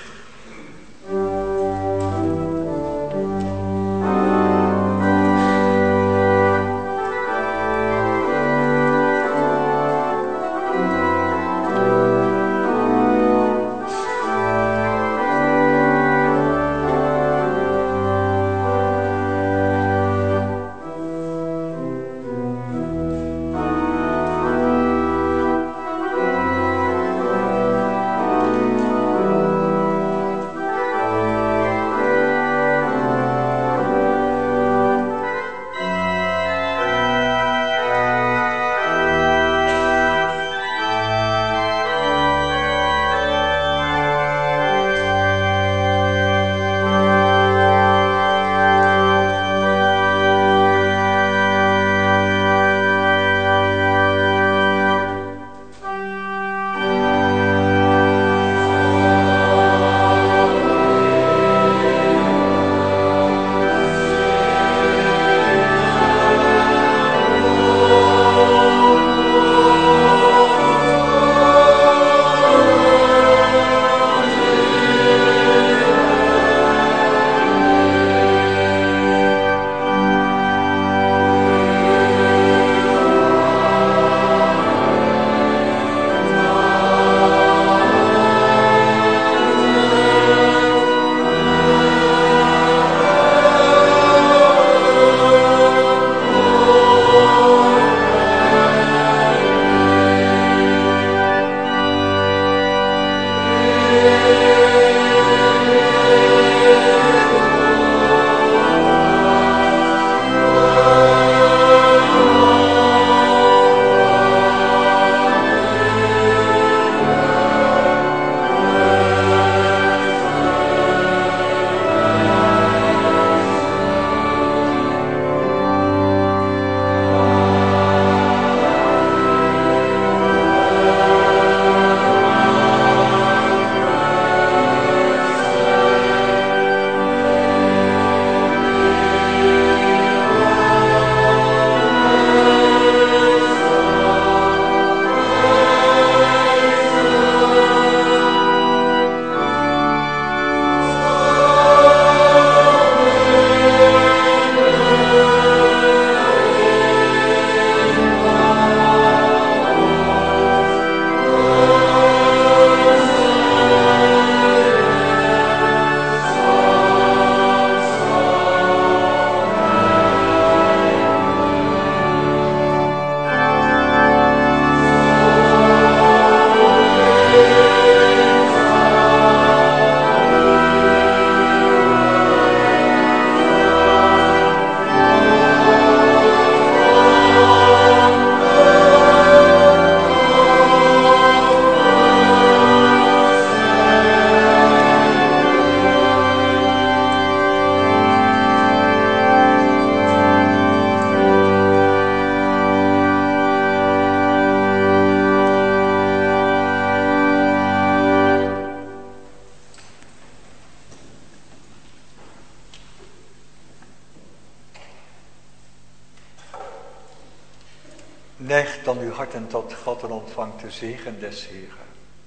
Neigt dan uw harten tot God en ontvangt de zegen des Heren.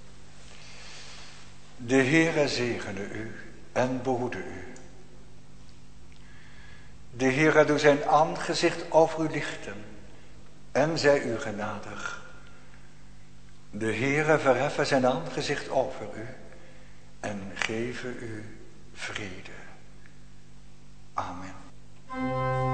De Heere zegene u en behoede u. De Heere doet zijn aangezicht over u lichten en zij u genadig. De Heere verheffen zijn aangezicht over u en geven u vrede. Amen.